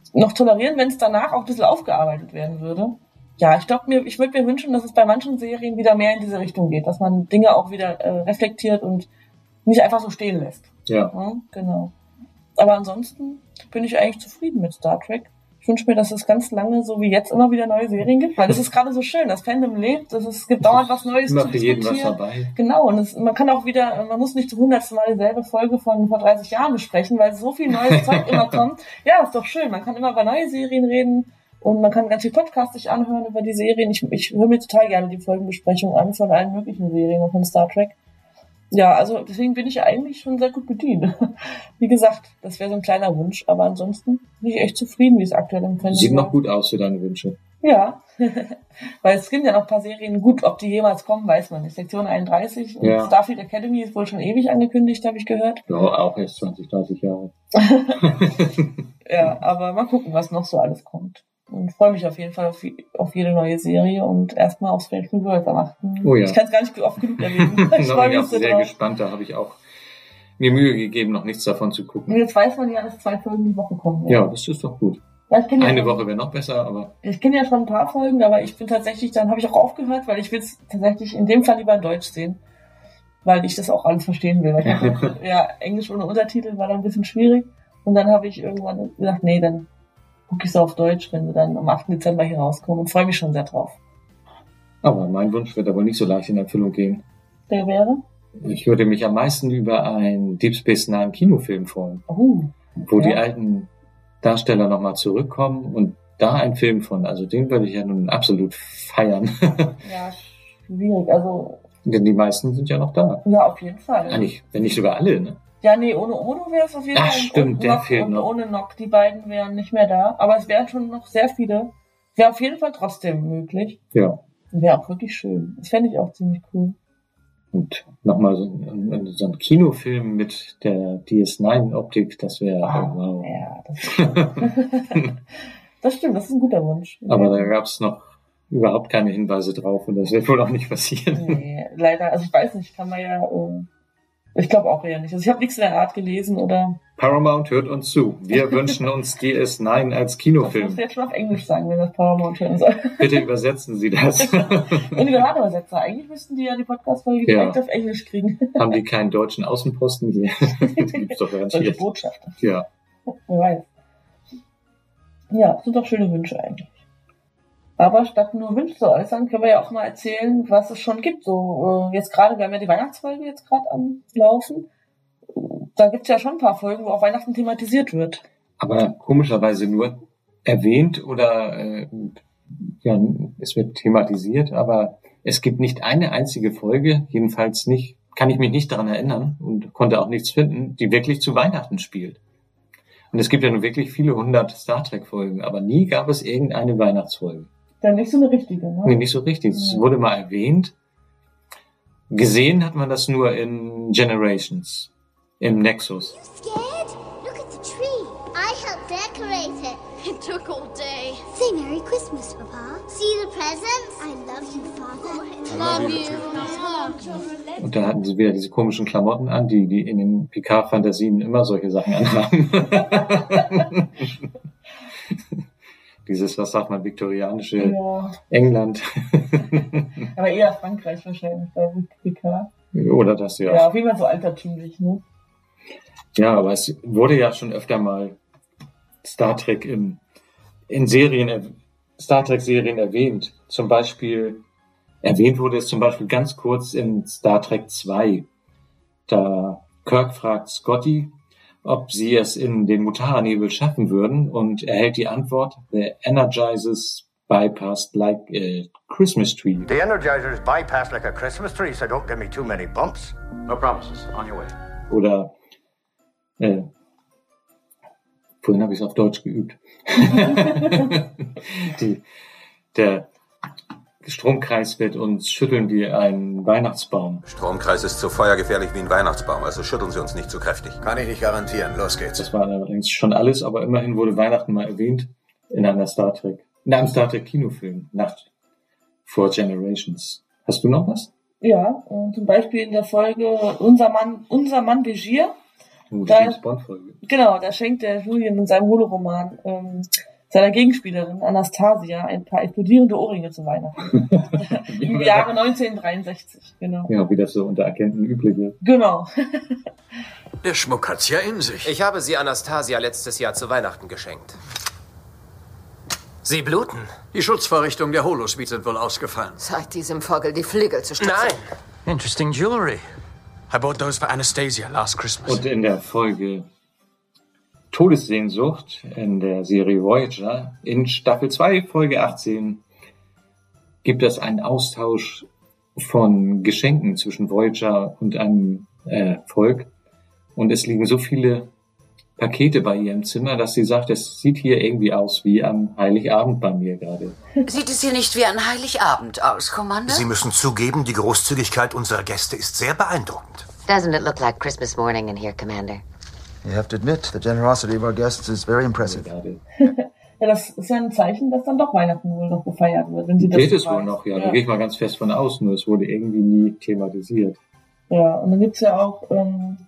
noch tolerieren, wenn es danach auch ein bisschen aufgearbeitet werden würde. Ja, ich glaube, mir, ich würde mir wünschen, dass es bei manchen Serien wieder mehr in diese Richtung geht, dass man Dinge auch wieder äh, reflektiert und nicht einfach so stehen lässt. Ja. Ja, genau. Aber ansonsten bin ich eigentlich zufrieden mit Star Trek. Ich wünsche mir, dass es ganz lange, so wie jetzt, immer wieder neue Serien gibt, weil es ist gerade so schön, das Fandom lebt, es, ist, es gibt dauernd was Neues Immer zu für jeden diskutieren. was dabei. Genau, und es, man kann auch wieder, man muss nicht zum hundertsten Mal dieselbe Folge von vor dreißig Jahren besprechen, weil so viel neues Zeug immer kommt. Ja, ist doch schön, man kann immer über neue Serien reden und man kann ganz viel Podcasts sich anhören über die Serien. Ich, ich höre mir total gerne die Folgenbesprechung an von allen möglichen Serien und von Star Trek. Ja, also deswegen bin ich eigentlich schon sehr gut bedient. Wie gesagt, das wäre so ein kleiner Wunsch, aber ansonsten bin ich echt zufrieden, wie es aktuell im Fernsehen Sieht noch gut aus für deine Wünsche. Ja, weil es gibt ja noch ein paar Serien, gut, ob die jemals kommen, weiß man nicht. Sektion einunddreißig und Ja. Starfleet Academy ist wohl schon ewig angekündigt, habe ich gehört. Ja, auch erst zwanzig, dreißig Jahre. Ja, aber mal gucken, was noch so alles kommt. Und freue mich auf jeden Fall auf, auf jede neue Serie und erstmal auf Strange New Worlds am achten. Oh ja. Ich kann es gar nicht oft genug erwähnen. Ich Da bin freue ich auch mich so sehr drauf. gespannt, da habe ich auch mir Mühe gegeben, noch nichts davon zu Und gucken. jetzt weiß man ja, dass zwei Folgen die Woche kommen. Ja, das ist doch gut. Ja, ich kenn ja Eine schon- Woche wäre noch besser, aber Ich kenne ja schon ein paar Folgen, aber ich bin tatsächlich, dann habe ich auch aufgehört, weil ich will es tatsächlich in dem Fall lieber in Deutsch sehen. Weil ich das auch alles verstehen will. Weil ich dachte, ja, Englisch ohne Untertitel war dann ein bisschen schwierig. Und dann habe ich irgendwann gesagt, nee, dann gucke ich so auf Deutsch, wenn wir dann am achten Dezember hier rauskommen und freue mich schon sehr drauf. aber mein Wunsch wird aber nicht so leicht in Erfüllung gehen. Der wäre? Ich würde mich am meisten über einen Deep Space Nine Kinofilm freuen, Oh, wo Ja. die alten Darsteller nochmal zurückkommen und da ein Film von, also den würde ich ja nun absolut feiern. ja, schwierig. Also, Denn die meisten sind ja noch da. ja, auf jeden Fall. Eigentlich, wenn nicht sogar alle, ne? Ja, nee, ohne Ono wäre es auf jeden Ach, Fall. stimmt, und der Nock fehlt und noch. ohne Nock, die beiden wären nicht mehr da. Aber es wären schon noch sehr viele. Wäre auf jeden Fall trotzdem möglich. Ja. Wäre auch wirklich schön. Das fände ich auch ziemlich cool. Und nochmal so, ein- so ein Kinofilm mit der D S neun Optik, das wäre, Ah, oh, wow. Ja, das stimmt. Das stimmt, das ist ein guter Wunsch. Aber da gab es noch überhaupt keine Hinweise drauf und das wird wohl auch nicht passieren. Nee, leider, also ich weiß nicht, kann man ja, äh, ich glaube auch eher nicht. Also ich habe nichts in der Art gelesen oder, Paramount hört uns zu. Wir wünschen uns D S neun als das musst Kinofilm. du jetzt schon auf Englisch sagen, wenn das Paramount hören soll. Bitte übersetzen Sie das. Und die Radioübersetzer, eigentlich müssten die ja die Podcast-Folge Ja. direkt auf Englisch kriegen. Haben die keinen deutschen Außenposten hier? Die gibt's doch Solche garantiert. Botschafter, Ja. wer weiß. Ja, das sind doch schöne Wünsche eigentlich. Aber statt nur Wünsche zu äußern, können wir ja auch mal erzählen, was es schon gibt. So, äh, jetzt gerade, wir haben ja die Weihnachtsfolge jetzt gerade am Laufen. Da gibt's ja schon ein paar Folgen, wo auch Weihnachten thematisiert wird. Aber komischerweise nur erwähnt oder äh, ja, es wird thematisiert, aber es gibt nicht eine einzige Folge, jedenfalls nicht, kann ich mich nicht daran erinnern und konnte auch nichts finden, die wirklich zu Weihnachten spielt. Und es gibt ja nun wirklich viele hundert Star Trek Folgen, aber nie gab es irgendeine Weihnachtsfolge. Dann nicht so eine richtige, ne? Nee, nicht so richtig. Es Ja. wurde mal erwähnt. Gesehen hat man das nur in Generations, im Nexus. Scared? Look at the tree. I helped decorate it. It took all day. Say Merry Christmas, Papa. See the presents? I love you, Father. Love you, Mama. Und da hatten sie wieder diese komischen Klamotten an, die, die in den Picard-Fantasien immer solche Sachen anhaben. Dieses, was sagt man, viktorianische Ja, England. aber eher Frankreich wahrscheinlich, bei Picard. Oder das, ja. Ja, auf jeden Fall so altertümlich, ne? Ja, aber es wurde ja schon öfter mal Star Trek in, in Serien, erw- Star Trek Serien erwähnt. Zum Beispiel, erwähnt wurde es zum Beispiel ganz kurz in Star Trek zwei. Da Kirk fragt Scotty, ob sie es in den Mutara-Nebel schaffen würden und erhält die Antwort, the Energizers bypassed like a Christmas tree. The Energizer's bypassed like a Christmas tree, so don't give me too many bumps. No promises. On your way. Oder äh, vorhin habe ich es auf Deutsch geübt. Die, der Stromkreis wird uns schütteln wie ein Weihnachtsbaum. Stromkreis ist so feuergefährlich wie ein Weihnachtsbaum, also schütteln Sie uns nicht zu kräftig. Kann ich nicht garantieren. Los geht's. Das war allerdings schon alles, aber immerhin wurde Weihnachten mal erwähnt in einer Star Trek, in einem Star Trek Kinofilm, Nacht for Generations. Hast du noch was? Ja, äh, zum Beispiel in der Folge Unser Mann, unser Mann Begier Oh, die Da- James Bond-Folge. Genau, da schenkt der Julian in seinem Holoroman ähm, seiner Gegenspielerin Anastasia ein paar explodierende Ohrringe zu Weihnachten. Im Jahre neunzehnhundertdreiundsechzig, genau. Ja, wie das so unter Agenten üblich ist. Genau. Der Schmuck hat's ja in sich. Ich habe sie Anastasia letztes Jahr zu Weihnachten geschenkt. Sie bluten. Die Schutzvorrichtungen der Holosuite sind wohl ausgefallen. Zeig diesem Vogel die Flügel zu stützen. Nein! Interesting jewelry. I bought those for Anastasia last Christmas. Und in der Folge Todessehnsucht in der Serie Voyager in Staffel zwei, Folge achtzehn, gibt es einen Austausch von Geschenken zwischen Voyager und einem äh, Volk. Und es liegen so viele Pakete bei ihr im Zimmer, dass sie sagt, es sieht hier irgendwie aus wie am Heiligabend bei mir gerade. Sieht es hier nicht wie ein Heiligabend aus, Commander? Sie müssen zugeben, die Großzügigkeit unserer Gäste ist sehr beeindruckend. Doesn't it look like Christmas morning in here, Commander? You have to admit, the generosity of our guests is very impressive. Ja, das ist ja ein Zeichen, dass dann doch Weihnachten wohl noch gefeiert wird. Wenn sie das Geht es weiß. wohl noch, ja. ja. Da gehe ich mal ganz fest von aus, nur es wurde irgendwie nie thematisiert. Ja, und dann gibt's ja auch ähm,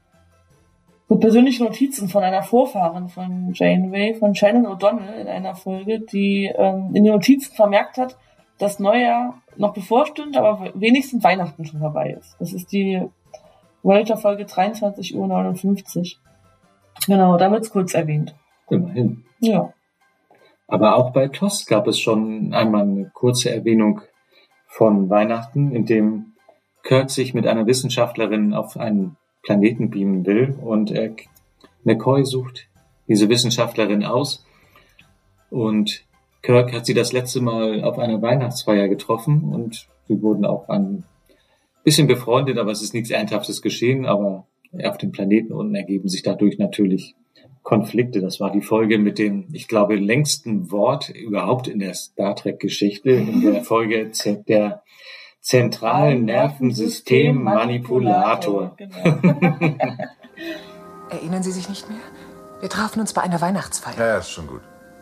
so persönliche Notizen von einer Vorfahrin von Janeway, von Shannon O'Donnell in einer Folge, die ähm, in den Notizen vermerkt hat, dass Neujahr noch bevorsteht, aber wenigstens Weihnachten schon vorbei ist. Das ist die Voyager-Folge dreiundzwanzig Uhr neunundfünfzig. Genau, da wird's kurz erwähnt. Immerhin. Ja. Aber auch bei T O S gab es schon einmal eine kurze Erwähnung von Weihnachten, in dem Kirk sich mit einer Wissenschaftlerin auf einen Planeten beamen will und äh, McCoy sucht diese Wissenschaftlerin aus und Kirk hat sie das letzte Mal auf einer Weihnachtsfeier getroffen und sie wurden auch ein bisschen befreundet, aber es ist nichts Ernsthaftes geschehen, aber auf dem Planeten unten ergeben sich dadurch natürlich Konflikte. Das war die Folge mit dem, ich glaube, längsten Wort überhaupt in der Star Trek-Geschichte, in der Folge Z- der zentralen Nervensystem-Manipulator. Genau. Erinnern Sie sich nicht mehr? Wir trafen uns bei einer Weihnachtsfeier. Ja, ist schon gut.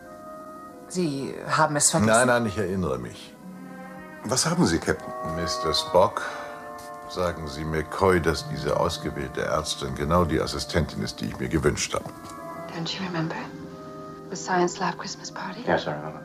Sie haben es vergessen? Nein, nein, ich erinnere mich. Was haben Sie, Captain? Mister Spock, sagen Sie McCoy, dass diese ausgewählte Ärztin genau die Assistentin ist, die ich mir gewünscht habe. Don't you remember? The Science Lab Christmas party? Yes, I remember.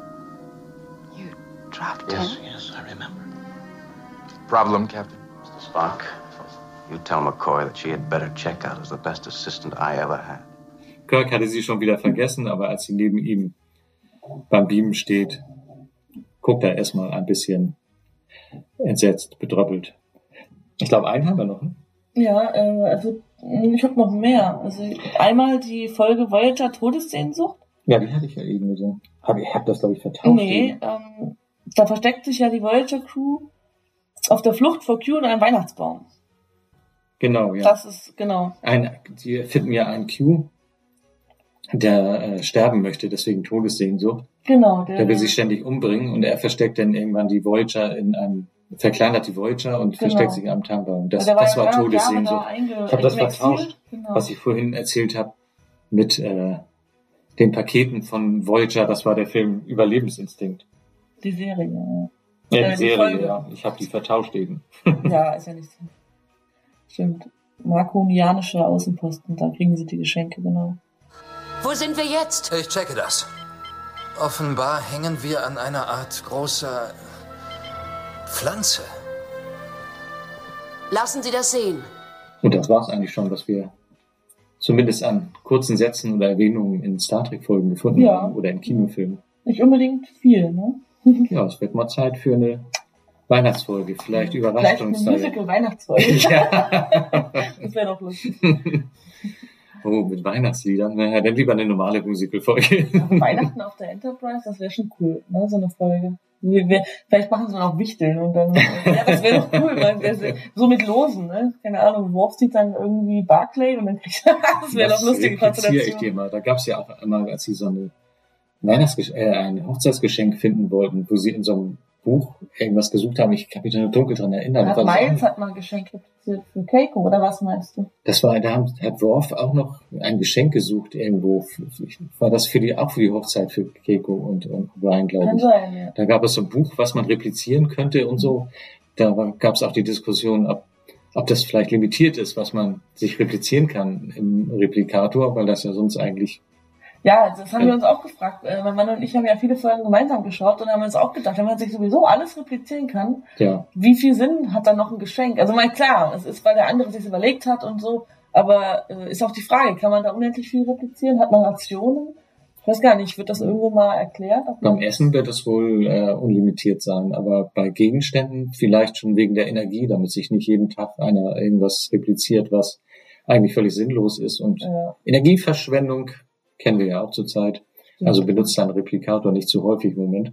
You dropped Yes, him? yes, I remember. Problem, Captain? Mister Spock, you tell McCoy that she had better check out as the best assistant I ever had. Kirk hatte sie schon wieder vergessen, aber als sie neben ihm beim Beamen steht, guckt er erstmal ein bisschen entsetzt, bedröppelt. Ich glaube, einen haben wir noch, ne? Ja, äh, also ich habe noch mehr. Also einmal die Folge Voyager Todessehnsucht. Ja, die hatte ich ja eben gesehen. Hab, ich habe das, glaube ich, vertauscht. Nee, ähm, da versteckt sich ja die Voyager-Crew auf der Flucht vor Q in einem Weihnachtsbaum. Genau, ja. Das ist, genau. Ein, die finden ja einen Q, der äh, sterben möchte, deswegen Todessehnsucht. Genau. Der, Der will sich ständig umbringen und er versteckt dann irgendwann die Voyager in einem, verkleinert die Voyager und Genau. versteckt sich am Tannenbaum. Das, Der war das war ja Jahre Todessehnsucht. da einge- Ich habe das im Exil. vertauscht, Genau. was ich vorhin erzählt habe mit äh, den Paketen von Voyager. Das war der Film Überlebensinstinkt. Die Serie, ja. Ja, Äh, die die Serie, Folge. ja. Ich habe die vertauscht eben. Ja, ist ja nicht so. Stimmt. Markonianische Außenposten, da kriegen sie die Geschenke, genau. Wo sind wir jetzt? Ich checke das. Offenbar hängen wir an einer Art großer Pflanze. Lassen Sie das sehen. Und das war's eigentlich schon, was wir zumindest an kurzen Sätzen oder Erwähnungen in Star Trek-Folgen gefunden Ja. haben oder in Kinofilmen. Nicht unbedingt viel, ne? Ja, es wird mal Zeit für eine Weihnachtsfolge, vielleicht Vielleicht eine Überraschungsteil. Musical-Weihnachtsfolge. Ja. Das wäre doch lustig. Oh, mit Weihnachtsliedern. Naja, dann lieber eine normale Musical-Folge. Weihnachten auf der Enterprise, das wäre schon cool, ne? So eine Folge. Wir, wir, vielleicht machen sie dann auch Wichteln und dann, ja, das wäre doch cool, weil wir, so mit Losen, ne? Keine Ahnung, Worf sieht dann irgendwie Barclay und dann kriegt er, das wäre doch lustige impliziere ich Konstellation. dir mal. Da gab es ja auch einmal, als sie so eine Weihnachtsgesch äh, ein Hochzeitsgeschenk finden wollten, wo sie in so einem Buch irgendwas gesucht haben. Ich kann mich da nur dunkel dran erinnern. Hat Das war, Miles hat mal ein Geschenk produziert für Keiko, oder was meinst du? das war, da haben- hat Worf auch noch ein Geschenk gesucht irgendwo. War das für die, auch für die Hochzeit für Keiko und, und Brian, glaube Kann ich. sein, ja. Da gab es so ein Buch, was man replizieren könnte und so. Da gab es auch die Diskussion, ob ob das vielleicht limitiert ist, was man sich replizieren kann im Replikator, weil das ja sonst eigentlich... Ja, das haben wir uns auch gefragt. Mein Mann und ich haben ja viele Folgen gemeinsam geschaut und haben uns auch gedacht, wenn man sich sowieso alles replizieren kann, ja. wie viel Sinn hat dann noch ein Geschenk? Also mal klar, es ist, weil der andere sich überlegt hat und so, aber äh, ist auch die Frage, kann man da unendlich viel replizieren? Hat man Rationen? Ich weiß gar nicht, wird das irgendwo mal erklärt? Beim Essen wird es wohl äh, unlimitiert sein, aber bei Gegenständen vielleicht schon wegen der Energie, damit sich nicht jeden Tag einer irgendwas repliziert, was eigentlich völlig sinnlos ist. Und ja. Energieverschwendung kennen wir ja auch zurzeit. Also benutzt deinen Replikator nicht zu häufig im Moment.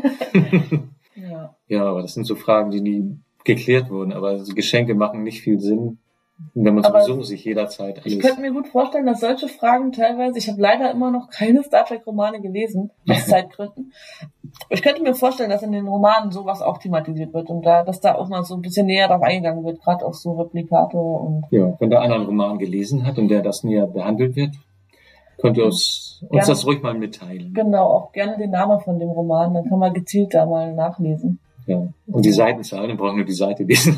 ja. ja, aber das sind so Fragen, die nie geklärt wurden. Aber Geschenke machen nicht viel Sinn, wenn man sowieso aber sich jederzeit alles... Ich könnte mir gut vorstellen, dass solche Fragen teilweise... Ich habe leider immer noch keine Star Trek-Romane gelesen, aus Zeitgründen. Ich könnte mir vorstellen, dass in den Romanen sowas auch thematisiert wird und da, dass da auch mal so ein bisschen näher drauf eingegangen wird, gerade auf so Replikator und... Ja, wenn da einer einen Roman gelesen hat und der das näher behandelt wird, könnt ihr uns, uns gerne, das ruhig mal mitteilen. Genau, auch gerne den Namen von dem Roman, dann kann man gezielt da mal nachlesen. Ja. Und die Seitenzahl, dann brauchen wir die Seite lesen.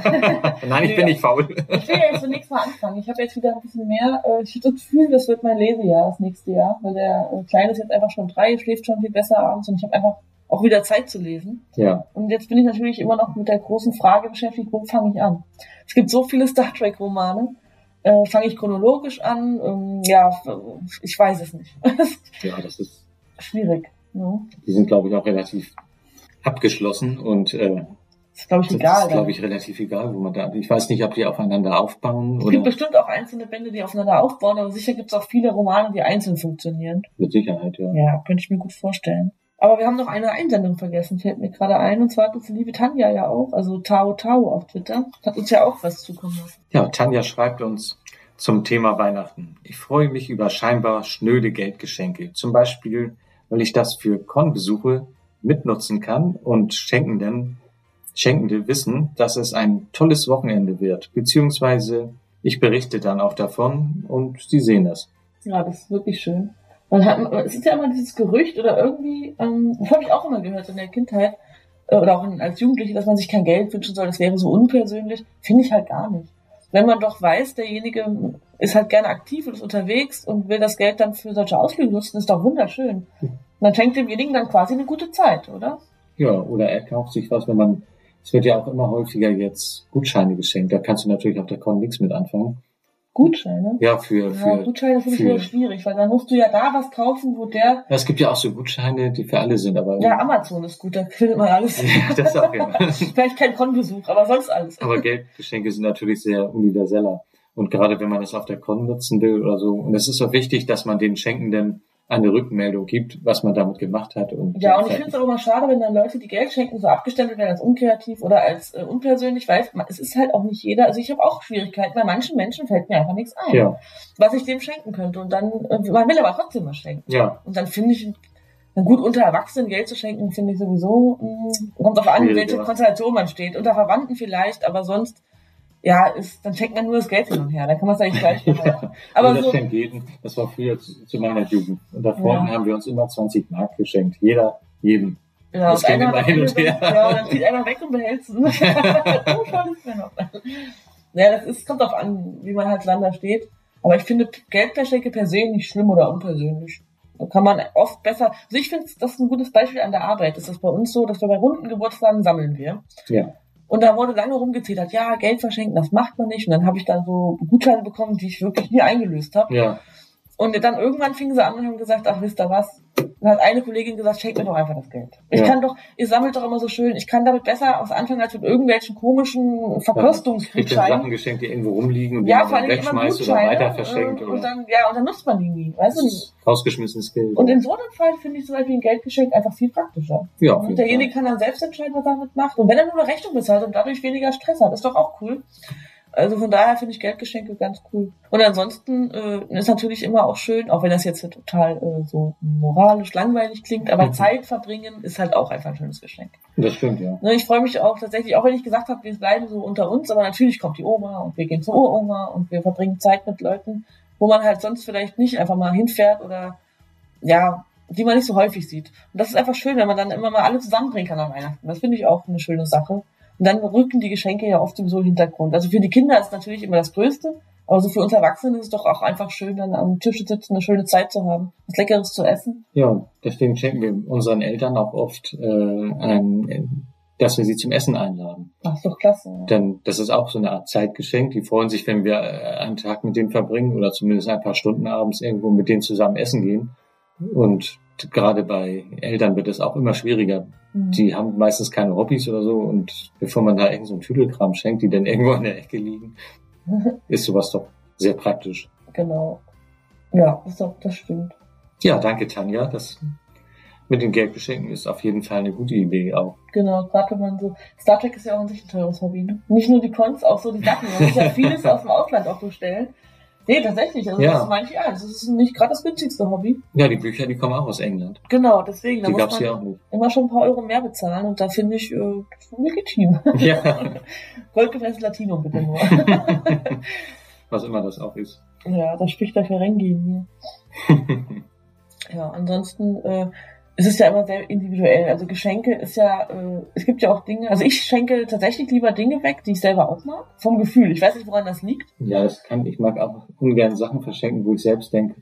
Nein, ich bin nicht faul. Ich will ja jetzt zunächst mal anfangen. Ich habe jetzt wieder ein bisschen mehr. Ich habe das Gefühl, das wird mein Lesejahr das nächste Jahr, weil der Kleine ist jetzt einfach schon drei, schläft schon viel besser abends und ich habe einfach auch wieder Zeit zu lesen. Ja. Und jetzt bin ich natürlich immer noch mit der großen Frage beschäftigt, wo fange ich an? Es gibt so viele Star Trek Romane. Äh, fange ich chronologisch an? Ähm, ja, ich weiß es nicht. Ja, das ist schwierig. Ja. Die sind, glaube ich, auch relativ abgeschlossen und äh, das ist, glaube ich, egal. Das ist, glaube ich, relativ egal, wo man da. Ich weiß nicht, ob die aufeinander aufbauen. Es oder gibt bestimmt auch einzelne Bände, die aufeinander aufbauen, aber sicher gibt es auch viele Romane, die einzeln funktionieren. Mit Sicherheit, ja. Ja, könnte ich mir gut vorstellen. Aber wir haben noch eine Einsendung vergessen, fällt mir gerade ein. Und zwar hat uns die liebe Tanja ja auch, also Tao Tao auf Twitter, hat uns ja auch was zukommen lassen. Ja, Tanja schreibt uns zum Thema Weihnachten. Ich freue mich über scheinbar schnöde Geldgeschenke. Zum Beispiel, weil ich das für Con-Besuche mitnutzen kann und Schenkenden, Schenkende wissen, dass es ein tolles Wochenende wird. Beziehungsweise ich berichte dann auch davon und sie sehen das. Ja, das ist wirklich schön. Man hat, es ist ja immer dieses Gerücht oder irgendwie, ähm, das habe ich auch immer gehört in der Kindheit äh, oder auch in, als Jugendliche, dass man sich kein Geld wünschen soll, das wäre so unpersönlich. Finde ich halt gar nicht. Wenn man doch weiß, derjenige ist halt gerne aktiv und ist unterwegs und will das Geld dann für solche Ausflüge nutzen, ist doch wunderschön. Und dann schenkt demjenigen dann quasi eine gute Zeit, oder? Ja, oder er kauft sich was, wenn man, es wird ja auch immer häufiger jetzt Gutscheine geschenkt, da kannst du natürlich auf der Con nichts mit anfangen. Gutscheine? Ja, für, für, ja, Gutscheine finde ich wieder schwierig, weil dann musst du ja da was kaufen, wo der... Ja, es gibt ja auch so Gutscheine, die für alle sind, aber... Ja, Amazon ist gut, da findet man alles. Ja, das auch, ja. Vielleicht kein Con-Besuch, aber sonst alles. Aber Geldgeschenke sind natürlich sehr universeller. Und gerade wenn man das auf der Con nutzen will oder so. Und es ist auch wichtig, dass man den Schenkenden eine Rückmeldung gibt, was man damit gemacht hat. Und ja, und ich finde es auch immer schade, wenn dann Leute, die Geld schenken, so abgestempelt werden als unkreativ oder als äh, unpersönlich, weil es ist halt auch nicht jeder, also ich habe auch Schwierigkeiten, bei manchen Menschen fällt mir einfach nichts ein, ja. was ich dem schenken könnte. Und dann, äh, man will aber trotzdem was schenken. Ja. Und dann finde ich, dann gut, unter Erwachsenen Geld zu schenken, finde ich sowieso, mh, kommt auf an, welche Konstellation man steht. Unter Verwandten vielleicht, aber sonst, ja, ist, dann schenkt man nur das Geld hin und her. Da kann man es eigentlich gleich machen. Ja, aber das so, schenkt jeden. Das war früher zu, zu meiner Jugend. Und da vorne ja. haben wir uns immer zwanzig Mark geschenkt. Jeder, jedem. Ja, das ging immer hin und her. Ja, dann zieht einer weg und behält es. Oh, schon ist mir noch. Ja, das ist, kommt drauf an, wie man halt zueinander steht. Aber ich finde Geldgeschenke per se nicht schlimm oder unpersönlich. Da kann man oft besser, also ich finde, das ist ein gutes Beispiel an der Arbeit. Das ist bei uns so, dass wir bei runden Geburtstagen sammeln wir. Ja. Und da wurde lange rumgezählt, ja, Geld verschenken, das macht man nicht. Und dann habe ich dann so Gutscheine bekommen, die ich wirklich nie eingelöst habe. Ja. Und dann irgendwann fingen sie an und haben gesagt, ach, wisst ihr was? Dann hat eine Kollegin gesagt, schenkt mir doch einfach das Geld. Ich ja. kann doch, ihr sammelt doch immer so schön, ich kann damit besser aus Anfang als mit irgendwelchen komischen Verkostungsgutscheinen. Ja, Sachen geschenkt, die irgendwo rumliegen und die ja, man dann wegschmeißt oder weiter verschenkt. Und oder dann, ja, und dann nutzt man die nie, weißt du? Rausgeschmissenes Geld. Und in so einem Fall finde ich zum Beispiel ein Geldgeschenk einfach viel praktischer. Ja, und derjenige kann dann selbst entscheiden, was er damit macht. Und wenn er nur eine Rechnung bezahlt und dadurch weniger Stress hat, ist doch auch cool. Also von daher finde ich Geldgeschenke ganz cool. Und ansonsten äh, ist natürlich immer auch schön, auch wenn das jetzt total äh, so moralisch langweilig klingt, aber mhm. Zeit verbringen ist halt auch einfach ein schönes Geschenk. Das stimmt, ja. Ich freue mich auch tatsächlich, auch wenn ich gesagt habe, wir bleiben so unter uns, aber natürlich kommt die Oma und wir gehen zur Uroma und wir verbringen Zeit mit Leuten, wo man halt sonst vielleicht nicht einfach mal hinfährt oder ja, die man nicht so häufig sieht. Und das ist einfach schön, wenn man dann immer mal alle zusammenbringen kann an Weihnachten. Das finde ich auch eine schöne Sache. Und dann rücken die Geschenke ja oft sowieso in den Hintergrund. Also für die Kinder ist natürlich immer das Größte, aber so für uns Erwachsene ist es doch auch einfach schön, dann am Tisch zu sitzen, eine schöne Zeit zu haben, was Leckeres zu essen. Ja, deswegen schenken wir unseren Eltern auch oft, äh, ein, dass wir sie zum Essen einladen. Ach, ist doch klasse. Ja. Denn das ist auch so eine Art Zeitgeschenk. Die freuen sich, wenn wir einen Tag mit denen verbringen oder zumindest ein paar Stunden abends irgendwo mit denen zusammen essen gehen. Und gerade bei Eltern wird es auch immer schwieriger. Mhm. Die haben meistens keine Hobbys oder so und bevor man da irgend so einen Tüdelkram schenkt, die dann irgendwo in der Ecke liegen, ist sowas doch sehr praktisch. Genau. Ja, das, doch, das stimmt. Ja, danke Tanja. Das mit den Geldgeschenken ist auf jeden Fall eine gute Idee auch. Genau, gerade wenn man so... Star Trek ist ja auch an sich ein teures Hobby. Ne? Nicht nur die Cons, auch so die Sachen. Man muss ja vieles aus dem Ausland auch bestellen. Nee, tatsächlich. Also ja. Das meine ich ja. Das ist nicht gerade das günstigste Hobby. Ja, die Bücher, die kommen auch aus England. Genau, deswegen. Da die muss gab's man hier auch nicht. Immer schon ein paar Euro mehr bezahlen und da finde ich äh, legitim. Ja. Goldgefressenes Latinum bitte nur. Was immer das auch ist. Ja, das spricht dafür reingehen hier. Ja, ansonsten äh, es ist ja immer sehr individuell. Also Geschenke ist ja, äh, es gibt ja auch Dinge, also ich schenke tatsächlich lieber Dinge weg, die ich selber auch mag. Vom Gefühl. Ich weiß nicht, woran das liegt. Ja, das kann, ich mag auch ungern Sachen verschenken, wo ich selbst denke,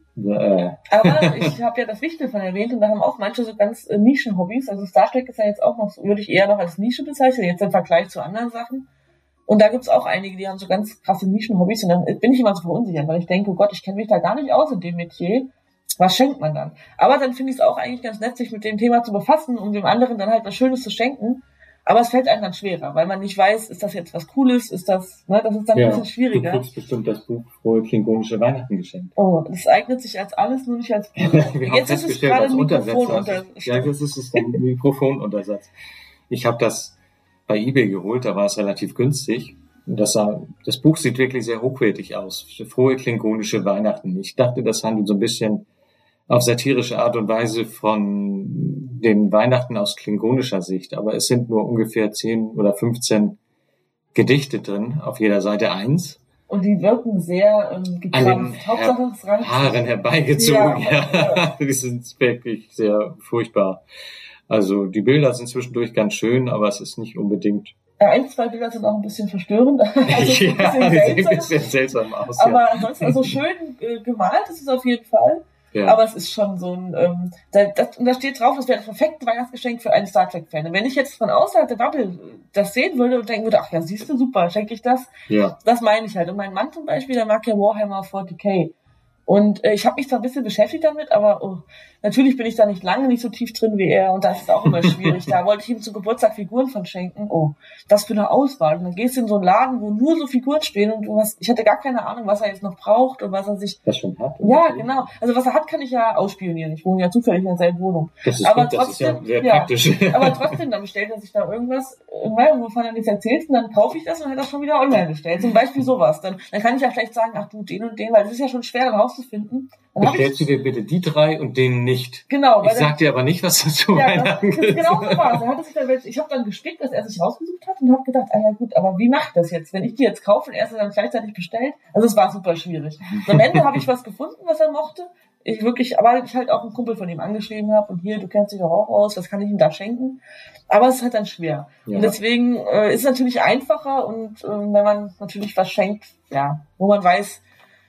äh. Aber ich habe ja das Wichtel von erwähnt und da haben auch manche so ganz äh, Nischen-Hobbys. Also Star Trek ist ja jetzt auch noch, würde ich eher noch als Nische bezeichnen, jetzt im Vergleich zu anderen Sachen. Und da gibt's auch einige, die haben so ganz krasse Nischen-Hobbys und dann bin ich immer so verunsichert, weil ich denke, oh Gott, ich kenne mich da gar nicht aus in dem Metier. Was schenkt man dann? Aber dann finde ich es auch eigentlich ganz nett, sich mit dem Thema zu befassen, um dem anderen dann halt was Schönes zu schenken. Aber es fällt einem dann schwerer, weil man nicht weiß, ist das jetzt was Cooles, ist das, ne, das ist dann ja, ein bisschen schwieriger. Du kriegst bestimmt das Buch Frohe Klingonische Weihnachten geschenkt. Oh, das eignet sich als alles, nur nicht als Buch. Jetzt ist es gerade ein Mikrofonuntersatz. Ja, jetzt ist es ein Mikrofonuntersatz. Ich habe das bei eBay geholt, da war es relativ günstig. Das, sah, das Buch sieht wirklich sehr hochwertig aus. Frohe Klingonische Weihnachten. Ich dachte, das handelt so ein bisschen auf satirische Art und Weise von den Weihnachten aus klingonischer Sicht. Aber es sind nur ungefähr zehn oder fünfzehn Gedichte drin, auf jeder Seite eins. Und die wirken sehr ähm, gekrampft. Hauptsache es reicht. Haaren herbeigezogen, ja. ja. Die sind wirklich sehr furchtbar. Also die Bilder sind zwischendurch ganz schön, aber es ist nicht unbedingt... Ja, ein, zwei Bilder sind auch ein bisschen verstörend. Also ja, ein die sehen ein bisschen seltsam aus. Aber ja. ansonsten, also schön äh, gemalt ist es auf jeden Fall. Ja. Aber es ist schon so ein, ähm, da, das, und da steht drauf, das wäre das perfekte Weihnachtsgeschenk für einen Star Trek-Fan. Und wenn ich jetzt von außerhalb der Bubble das sehen würde und denken würde, ach ja, siehst du, super, schenke ich das. Ja. Das meine ich halt. Und mein Mann zum Beispiel, der mag ja Warhammer forty K. Und äh, ich habe mich zwar ein bisschen beschäftigt damit, aber oh, natürlich bin ich da nicht lange nicht so tief drin wie er und da ist es auch immer schwierig. Da wollte ich ihm zum Geburtstag Figuren von schenken. Oh, das für eine Auswahl. Und dann gehst du in so einen Laden, wo nur so Figuren stehen und du hast, ich hatte gar keine Ahnung, was er jetzt noch braucht und was er sich... Das schon hat? Ja, genau. Also was er hat, kann ich ja ausspionieren. Ich wohne ja zufällig in derselben Wohnung. Das ist aber gut, trotzdem, das ist ja sehr ja, praktisch. Aber trotzdem, dann bestellt er sich da irgendwas, wovon er nichts erzählt und dann kaufe ich das und hat das schon wieder online bestellt. Zum Beispiel sowas. Dann, dann kann ich ja vielleicht sagen, ach du, den und den, weil das ist ja schon schwer dann rauszufinden. Bestellst du dir bitte die drei und den nicht. Genau. Ich sag dir aber nicht, was dazu ja, Weihnachten gibt. Genau so war es. Er hatte sich dann, ich habe dann gespickt, dass er sich rausgesucht hat und habe gedacht, ah ja gut, aber wie macht das jetzt? Wenn ich die jetzt kaufe und er sie dann gleichzeitig bestellt? Also es war super schwierig. Und am Ende habe ich was gefunden, was er mochte. Ich wirklich, aber ich halt auch einen Kumpel von ihm angeschrieben habe und hier, du kennst dich doch auch aus, was kann ich ihm da schenken? Aber es ist halt dann schwer. Ja. Und deswegen äh, ist es natürlich einfacher und äh, wenn man natürlich was schenkt, ja, wo man weiß,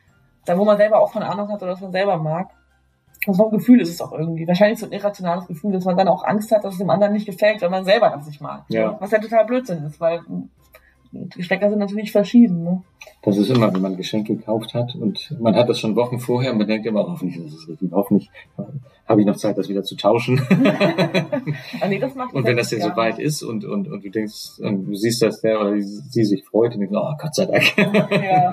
da wo man selber auch von Ahnung hat oder was man selber mag. Und so ein Gefühl ist es auch irgendwie. Wahrscheinlich so ein irrationales Gefühl, dass man dann auch Angst hat, dass es dem anderen nicht gefällt, wenn man selber das nicht mag. Ja. Was ja total Blödsinn ist, weil Geschmäcker sind natürlich verschieden. Ne? Das ist immer, wenn man Geschenke gekauft hat und man hat das schon Wochen vorher und man denkt immer, hoffentlich ist es richtig, hoffentlich habe ich noch Zeit, das wieder zu tauschen. ah, nee, das macht und wenn das ja so weit ist und, und, und du denkst, und du siehst, dass der oder sie sich freut und denkst, oh Gott sei Dank. ja.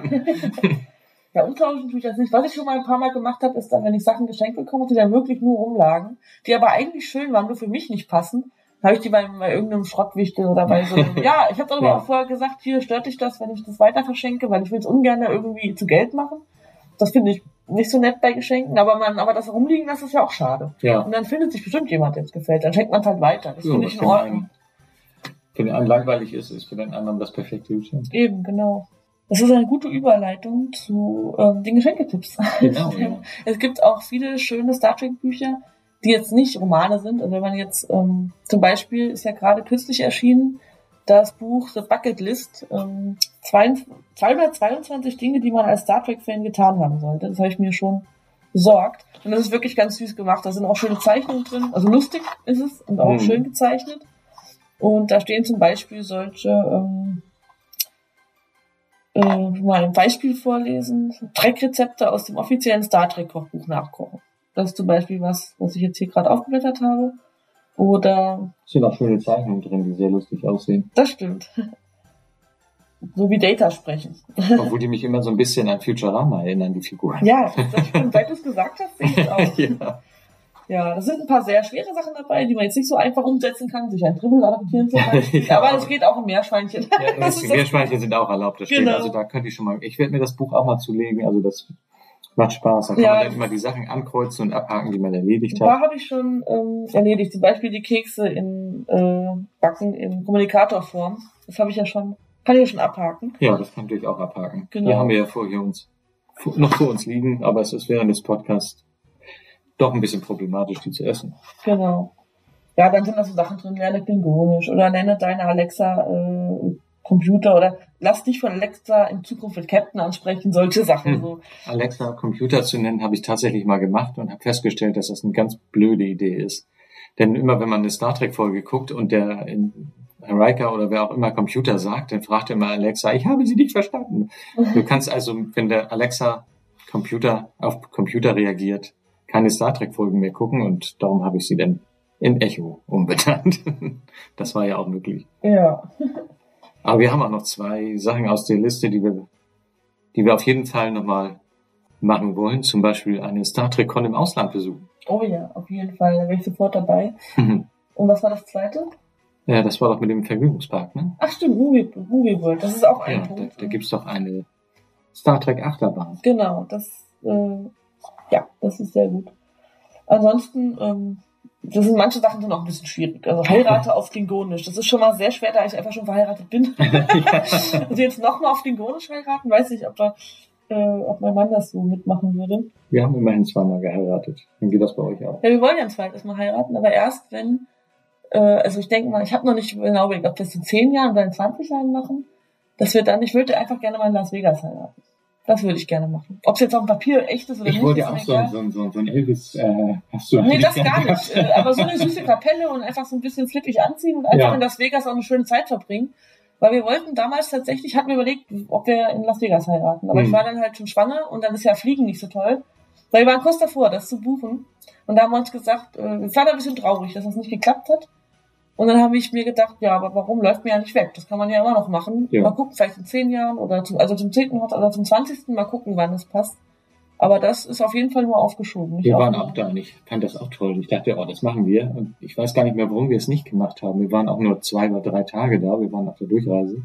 Ja, umtauschen tue ich das nicht. Was ich schon mal ein paar Mal gemacht habe, ist dann, wenn ich Sachen geschenkt bekomme, die dann wirklich nur rumlagen, die aber eigentlich schön waren, nur für mich nicht passen, habe ich die bei, bei irgendeinem Schrottwichtel oder bei so einem, ja, ich habe aber ja. auch vorher gesagt, hier stört dich das, wenn ich das weiter verschenke, weil ich will es ungern irgendwie zu Geld machen. Das finde ich nicht so nett bei Geschenken, aber man, aber das rumliegen, das ist ja auch schade. Ja. Und dann findet sich bestimmt jemand, der es gefällt, dann schenkt man es halt weiter. Das ja, finde ich in Ordnung. Wenn den einen langweilig ist, ist für den anderen das perfekte Geschenk. Eben, genau. Das ist eine gute Überleitung zu ähm, den Geschenketipps. Genau, ja. Es gibt auch viele schöne Star Trek Bücher, die jetzt nicht Romane sind. Also wenn man jetzt, ähm, zum Beispiel ist ja gerade kürzlich erschienen das Buch The Bucket List, ähm, zweihundertzweiundzwanzig Dinge, die man als Star Trek-Fan getan haben sollte. Das habe ich mir schon besorgt. Und das ist wirklich ganz süß gemacht. Da sind auch schöne Zeichnungen drin. Also lustig ist es und auch mhm. schön gezeichnet. Und da stehen zum Beispiel solche, ähm, äh, mal ein Beispiel vorlesen, Trek-Rezepte aus dem offiziellen Star Trek-Kochbuch nachkochen. Das ist zum Beispiel was, was ich jetzt hier gerade aufgeblättert habe. Oder... Es sind auch schöne Zeichnungen drin, die sehr lustig aussehen. Das stimmt. So wie Data sprechen. Obwohl die mich immer so ein bisschen an Futurama erinnern, die Figuren. Ja, das stimmt. Seit du es gesagt hast, sehe ich es auch. ja. ja, da sind ein paar sehr schwere Sachen dabei, die man jetzt nicht so einfach umsetzen kann. Sich ein Dribbel adaptieren zum Beispiel. ja, aber es geht auch um Meerschweinchen. Ja, die Meerschweinchen sind auch erlaubt. Das genau. Also da könnte ich schon mal... Ich werde mir das Buch auch mal zulegen. Also das... Macht Spaß. Da kann ja, man dann immer die Sachen ankreuzen und abhaken, die man erledigt hat. Da habe ich schon ähm, erledigt. Zum Beispiel die Kekse in äh, Backen in Kommunikatorform. Das habe ich ja schon, kann ich ja schon abhaken. Ja, das kann natürlich auch abhaken. Genau. Die haben wir ja vorher uns, noch vor uns liegen, aber es ist während des Podcasts doch ein bisschen problematisch, die zu essen. Genau. Ja, dann sind da so Sachen drin, lerne Klingonisch oder nenne deine Alexa äh, Computer oder lass dich von Alexa in Zukunft mit Captain ansprechen, solche Sachen. Hm. So. Alexa Computer zu nennen, habe ich tatsächlich mal gemacht und habe festgestellt, dass das eine ganz blöde Idee ist. Denn immer wenn man eine Star Trek-Folge guckt und der in Riker oder wer auch immer Computer sagt, dann fragt immer Alexa, ich habe sie nicht verstanden. Du kannst also, wenn der Alexa Computer auf Computer reagiert, keine Star Trek-Folgen mehr gucken und darum habe ich sie dann in Echo umbenannt. Das war ja auch möglich. Ja. Aber wir haben auch noch zwei Sachen aus der Liste, die wir, die wir auf jeden Fall nochmal machen wollen. Zum Beispiel eine Star Trek Con im Ausland besuchen. Oh ja, auf jeden Fall. Da wäre ich sofort dabei. Und was war das zweite? Ja, das war doch mit dem Vergnügungspark, ne? Ach stimmt, Movie, Movie World. Das ist auch ein ja, Punkt. Da, da gibt's doch eine Star Trek Achterbahn. Genau, das, äh, ja, das ist sehr gut. Ansonsten, ähm, das sind manche Sachen sind auch ein bisschen schwierig. Also heirate auf Klingonisch. Das ist schon mal sehr schwer, da ich einfach schon verheiratet bin. Also jetzt nochmal auf Klingonisch heiraten, weiß ich, ob da, äh, ob mein Mann das so mitmachen würde. Wir haben immerhin zweimal geheiratet. Dann geht das bei euch auch. Ja, wir wollen ja ein zweites Mal heiraten, aber erst wenn, äh, also ich denke mal, ich habe noch nicht genau überlegt, ob wir das in zehn Jahren oder in zwanzig Jahren machen. Das wird dann, ich würde einfach gerne mal in Las Vegas heiraten. Das würde ich gerne machen. Ob es jetzt auf dem Papier echt ist oder ich nicht. Ich wollte ja auch so, so, so, so ein Elvis, äh, hast du Nee, das gar nicht. Äh, aber so eine süße Kapelle und einfach so ein bisschen flippig anziehen und einfach ja. in Las Vegas auch eine schöne Zeit verbringen. Weil wir wollten damals tatsächlich, hatten wir überlegt, ob wir in Las Vegas heiraten. Aber mhm. ich war dann halt schon schwanger und dann ist ja Fliegen nicht so toll. Weil wir waren kurz davor, das zu buchen. Und da haben wir uns gesagt, äh, wir waren ein bisschen traurig, dass das nicht geklappt hat. Und dann habe ich mir gedacht, ja, aber warum läuft mir ja nicht weg? Das kann man ja immer noch machen. Ja. Mal gucken, vielleicht in zehn Jahren oder zum, also zum zehnten oder zum zwanzigsten Mal gucken, wann es passt. Aber das ist auf jeden Fall nur aufgeschoben. Wir waren auch da und ich fand das auch toll. Ich dachte, oh, das machen wir. Und ich weiß gar nicht mehr, warum wir es nicht gemacht haben. Wir waren auch nur zwei oder drei Tage da. Wir waren auf der Durchreise.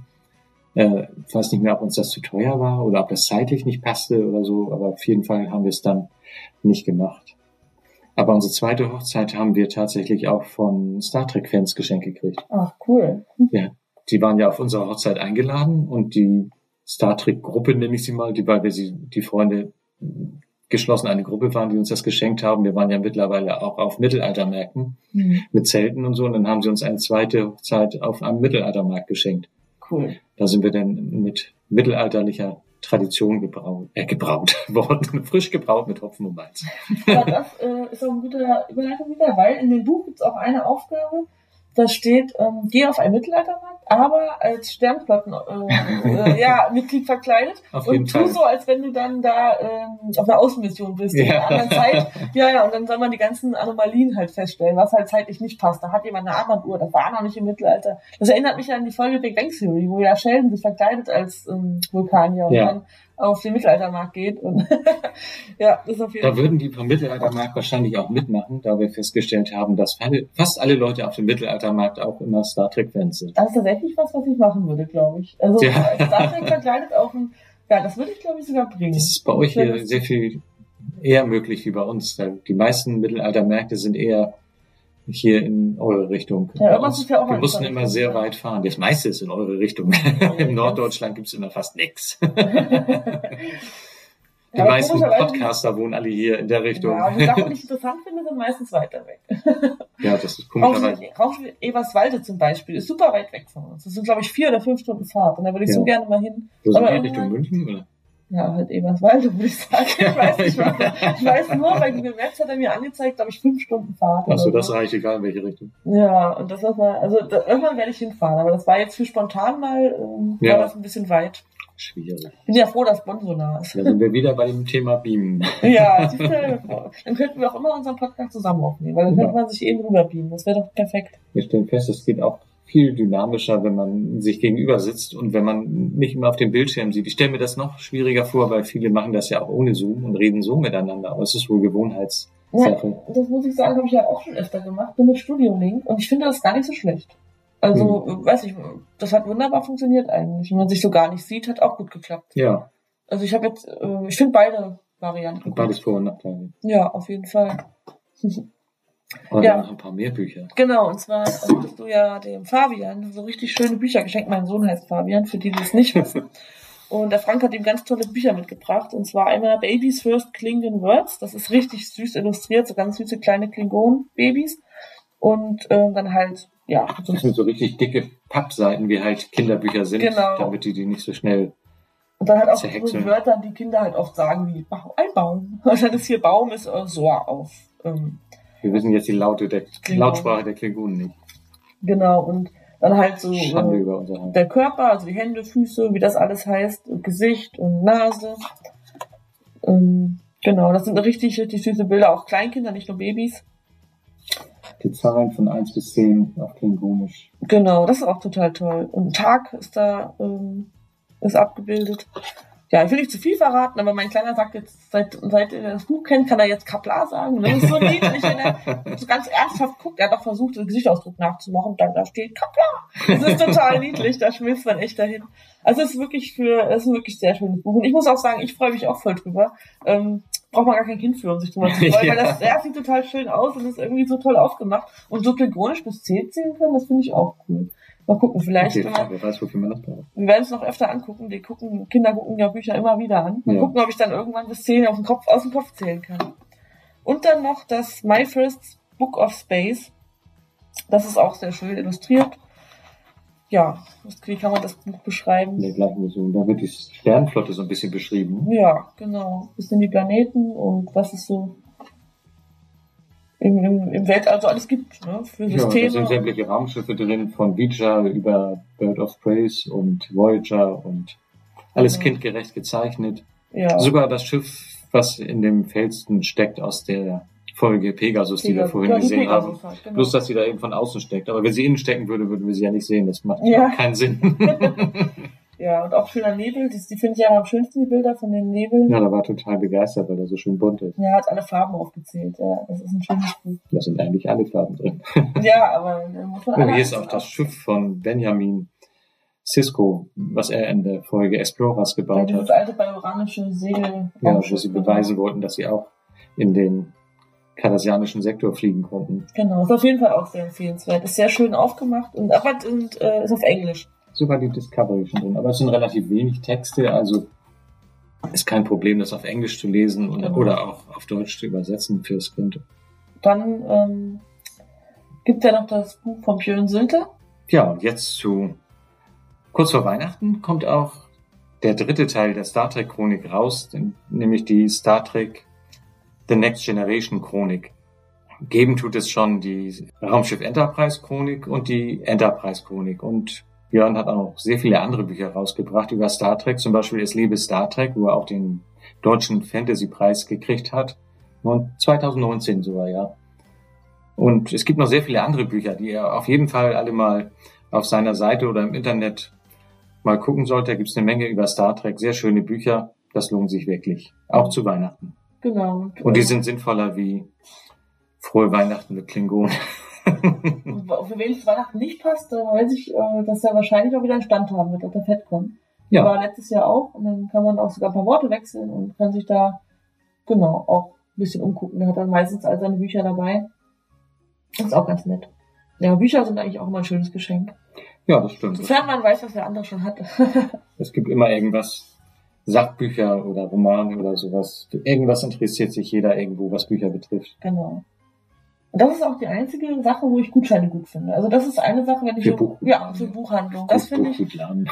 Äh, ich weiß nicht mehr, ob uns das zu teuer war oder ob das zeitlich nicht passte oder so. Aber auf jeden Fall haben wir es dann nicht gemacht. Aber unsere zweite Hochzeit haben wir tatsächlich auch von Star Trek-Fans Geschenke gekriegt. Ach, cool. Ja, die waren ja auf unserer Hochzeit eingeladen und die Star Trek-Gruppe, nenne ich sie mal, die, weil wir sie, die Freunde geschlossen eine Gruppe waren, die uns das geschenkt haben. Wir waren ja mittlerweile auch auf Mittelaltermärkten mhm. mit Zelten und so. Und dann haben sie uns eine zweite Hochzeit auf einem Mittelaltermarkt geschenkt. Cool. Da sind wir dann mit mittelalterlicher Tradition gebraut, äh, gebraut worden, frisch gebraut mit Hopfen und Malz. Ja, das äh, ist auch eine gute Überleitung wieder, weil in dem Buch gibt es auch eine Aufgabe, da steht, ähm, geh auf einen Mittelaltermarkt, aber als Sternflotten äh, äh, ja, Mitglied verkleidet auf und jeden tu Fall. So, als wenn du dann da ähm, auf einer Außenmission bist ja. in einer anderen Zeit. Ja, ja, und dann soll man die ganzen Anomalien halt feststellen, was halt zeitlich nicht passt. Da hat jemand eine Armbanduhr, das war noch nicht im Mittelalter. Das erinnert mich an die Folge Big Bang Theory, wo ja Sheldon sich verkleidet als ähm, Vulkanier und ja. dann auf den Mittelaltermarkt geht. Und ja, das ist auf jeden Da würden die vom Mittelaltermarkt wahrscheinlich auch mitmachen, da wir festgestellt haben, dass fast alle Leute auf dem Mittelaltermarkt auch immer Star Trek-Fans sind. Das ist tatsächlich was, was ich machen würde, glaube ich. Also ja. als Star Trek verkleidet auf dem, ja, das würde ich, glaube ich, sogar bringen. Das ist bei euch hier sehr viel eher möglich wie bei uns. Die meisten Mittelaltermärkte sind eher hier in eure Richtung. Ja, uns, ist ja auch wir mussten immer sehr weit fahren. Das meiste ist in eure Richtung. Ja, in Norddeutschland gibt's immer fast nichts. Die Ja, aber meisten komischerweise- Podcaster wohnen alle hier in der Richtung. Ja, die Sachen, die ich interessant finde, sind meistens weiter weg. Ja, das ist komischerweise. Raumschiff Eberswalde zum Beispiel ist super weit weg von uns. Das sind, glaube ich, vier oder fünf Stunden Fahrt. Und da würde ich Ja. so gerne mal hin. Wo sind Aber die, irgendwann- Richtung München, oder? Ja, halt Eberswalde, würde ich sagen. Ich weiß nicht, was. Ich weiß nur, bei Google Maps hat er mir angezeigt, glaube ich, fünf Stunden Fahrt. Achso, oder das so. reicht, egal in welche Richtung. Ja, und das war mal, also da, irgendwann werde ich hinfahren, aber das war jetzt für spontan mal, ähm, Ja. war das ein bisschen weit. Schwierig. Ich bin ja froh, dass Bonn so nah ist. Da sind wir wieder bei dem Thema Beamen. Ja, siehst du, dann könnten wir auch immer unseren Podcast zusammen aufnehmen, weil dann Ja. könnte man sich eben rüber beamen. Das wäre doch perfekt. Wir stellen fest, es geht auch viel dynamischer, wenn man sich gegenüber sitzt und wenn man nicht immer auf dem Bildschirm sieht. Ich stelle mir das noch schwieriger vor, weil viele machen das ja auch ohne Zoom und reden so miteinander. Aber es ist wohl Gewohnheitssache. Ja, das muss ich sagen, habe ich ja auch schon öfter gemacht, nur mit Studio Link, und ich finde das gar nicht so schlecht. Also, Hm. weiß ich, das hat wunderbar funktioniert eigentlich. Wenn man sich so gar nicht sieht, hat auch gut geklappt. Ja, Also ich habe jetzt, äh, ich finde beide Varianten und beides Vor- und Nachteile. Ja, auf jeden Fall. Und Ja. noch ein paar mehr Bücher. Genau, und zwar hast du ja dem Fabian so richtig schöne Bücher geschenkt. Mein Sohn heißt Fabian, für die, die es nicht wissen. Und der Frank hat ihm ganz tolle Bücher mitgebracht. Und zwar einmal Baby's First Klingon Words. Das ist richtig süß illustriert, so ganz süße kleine Klingonen-Babys. Und ähm, dann halt, ja. Das sind so richtig dicke Pappseiten, wie halt Kinderbücher sind, Genau. damit die die nicht so schnell Und dann halt auch so zerhäckseln. Wörter, die Kinder halt oft sagen, wie Ba- ein Baum. Und dann ist hier Baum, ist äh, so auf. Ähm, Wir wissen jetzt die Laute der Klingonen. Lautsprache der Klingonen nicht. genau, und dann halt so Schande äh, über unser Haupt. der Körper, also die Hände, Füße, wie das alles heißt, und Gesicht und Nase. Ähm, genau, das sind richtig, richtig süße Bilder, auch Kleinkinder, nicht nur Babys. Die Zahlen von eins bis zehn auf Klingonisch. Genau, das ist auch total toll. Und ein Tag ist da ähm, ist abgebildet. Ja, ich will nicht zu viel verraten, aber mein Kleiner sagt jetzt, seit, seit er das Buch kennt, kann er jetzt Kapla sagen. Das ist so niedlich, wenn er so ganz ernsthaft guckt. Er hat auch versucht, den Gesichtsausdruck nachzumachen. Dann da steht Kapla. Das ist total niedlich, da schmilzt man echt dahin. Also es ist wirklich für, es ist ein wirklich sehr schönes Buch. Und ich muss auch sagen, ich freue mich auch voll drüber. Ähm, braucht man gar kein Kind für, um sich drüber zu freuen, Ja. weil das, ja, sieht total schön aus und ist irgendwie so toll aufgemacht. Und so klingonisch bis zehn zählen können, das finde ich auch cool. Mal gucken, vielleicht. Okay, wenn man, wer weiß, wofür man das braucht. wir werden es noch öfter angucken. Die gucken, Kinder gucken ja Bücher immer wieder an. Mal Ja. gucken, ob ich dann irgendwann bis zehn auf den Kopf, aus dem Kopf zählen kann. Und dann noch das My First Book of Space. Das ist auch sehr schön illustriert. Ja, wie kann man das Buch beschreiben? In der gleichen Version. Da wird die Sternenflotte so ein bisschen beschrieben. Ja, genau. Was sind die Planeten und was es so im, im, im Weltall so alles gibt, ne? Für Ja, da Systeme. sind sämtliche Raumschiffe drin, von Voyager über Bird of Prey und Voyager und alles Mhm. kindgerecht gezeichnet. Ja. Sogar das Schiff, was in dem Felsen steckt aus der Folge Pegasus, die wir Pegasus. vorhin Ja, die gesehen Pegasus haben. halt, genau. Bloß, dass sie da eben von außen steckt. Aber wenn sie innen stecken würde, würden wir sie ja nicht sehen. Das macht Ja. keinen Sinn. Ja, und auch schöner Nebel. Die, die finde ich ja am schönsten, die Bilder von den Nebeln. Ja, da war total begeistert, weil er so schön bunt ist. Er hat alle Farben aufgezählt. Ja, das ist ein schönes Buch. Da sind eigentlich alle Farben drin. Ja, aber da muss man Und alle hier ist auch einzeln das Schiff von Benjamin Sisko, was er in der Folge Explorers Ja, gebaut dieses hat. alte bajoranische Segel. Ja, wo sie beweisen wollten, dass sie auch in den kardassianischen Sektor fliegen konnten. Genau, ist auf jeden Fall auch sehr empfehlenswert. Ist sehr schön aufgemacht und, aber, und äh, ist auf Englisch. Sogar die Discovery schon drin. Aber es sind relativ wenig Texte, also ist kein Problem, das auf Englisch zu lesen oder, Genau. oder auch auf Deutsch zu übersetzen fürs Kind. Dann ähm, gibt ja noch das Buch von Björn Sülter. Ja, und jetzt zu kurz vor Weihnachten kommt auch der dritte Teil der Star Trek Chronik raus, nämlich die Star Trek The Next Generation Chronik. Geben tut es schon die Raumschiff Enterprise Chronik und die Enterprise Chronik. Und Björn hat auch noch sehr viele andere Bücher rausgebracht über Star Trek, zum Beispiel Es lebe Star Trek, wo er auch den deutschen Fantasy-Preis gekriegt hat. Und zwanzig neunzehn sogar, ja. Und es gibt noch sehr viele andere Bücher, die er auf jeden Fall alle mal auf seiner Seite oder im Internet mal gucken sollte. Da gibt es eine Menge über Star Trek, sehr schöne Bücher. Das lohnt sich wirklich. Auch zu Weihnachten. Genau. Und die sind sinnvoller wie Frohe Weihnachten mit Klingonen. Und für wen es Weihnachten nicht passt, dann weiß ich, äh, dass er wahrscheinlich auch wieder einen Stand haben wird auf der FedCon. Ja. War letztes Jahr auch und dann kann man auch sogar ein paar Worte wechseln und kann sich da genau auch ein bisschen umgucken. Er hat dann meistens all seine Bücher dabei. Das ist auch ganz nett. Ja, Bücher sind eigentlich auch immer ein schönes Geschenk. Ja, das stimmt. Sofern man weiß, was der andere schon hat. Es gibt immer irgendwas, Sachbücher oder Romane oder sowas. Für irgendwas interessiert sich jeder irgendwo, was Bücher betrifft. Genau. Und das ist auch die einzige Sache, wo ich Gutscheine gut finde. Also das ist eine Sache, wenn ich... Für Buch- ja, für Buchhandlung. Das finde ich...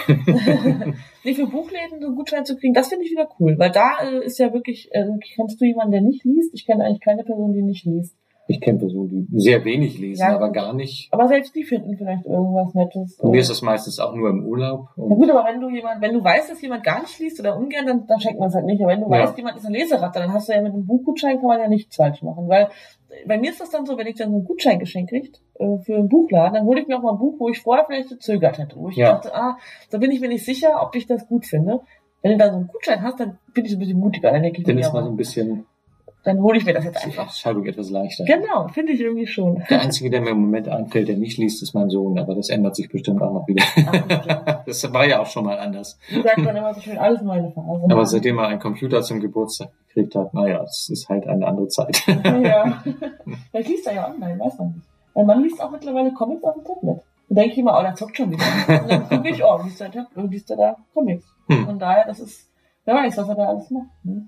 Nee, für Buchläden so einen Gutschein zu kriegen, das finde ich wieder cool. Weil da äh, ist ja wirklich... Äh, kennst du jemanden, der nicht liest? Ich kenne eigentlich keine Person, die nicht liest. Ich kenne Personen, die sehr wenig lesen, Ja, aber gut. gar nicht. Aber selbst die finden vielleicht irgendwas Nettes. Und mir ist das meistens auch nur im Urlaub. Ja Und gut, aber wenn du jemand, wenn du weißt, dass jemand gar nicht liest oder ungern, dann, dann schenkt man es halt nicht. Aber wenn du Ja. weißt, jemand ist ein Leseratte, dann hast du ja mit einem Buchgutschein kann man ja nichts falsch machen. Weil bei mir ist das dann so, wenn ich dann so ein Gutschein geschenkt kriege äh, für einen Buchladen, dann hole ich mir auch mal ein Buch, wo ich vorher vielleicht gezögert hätte. Wo ich Ja. dachte, ah, da bin ich mir nicht sicher, ob ich das gut finde. Wenn du dann so einen Gutschein hast, dann bin ich so ein bisschen mutiger. Dann denke ich dann mir, ist man ja, so ein bisschen dann hole ich mir das jetzt die einfach. Entscheidung etwas leichter. Genau, finde ich irgendwie schon. Der Einzige, der mir im Moment einfällt, der nicht liest, ist mein Sohn, aber das ändert sich bestimmt auch noch wieder. Das war ja auch schon mal anders. Wie sagt man immer so schön, alles nur eine Phase. Aber seitdem er einen Computer zum Geburtstag gekriegt hat, naja, es ist halt eine andere Zeit. Ja. Vielleicht liest er ja online, weiß man nicht. Mein Mann liest auch mittlerweile Comics auf dem Tablet. Da denke ich immer, oh, der zockt schon wieder. Und dann gucke ich, oh, liest er, Tab- liest er da Comics. Hm. Von daher, das ist, wer weiß, was er da alles macht. Ne?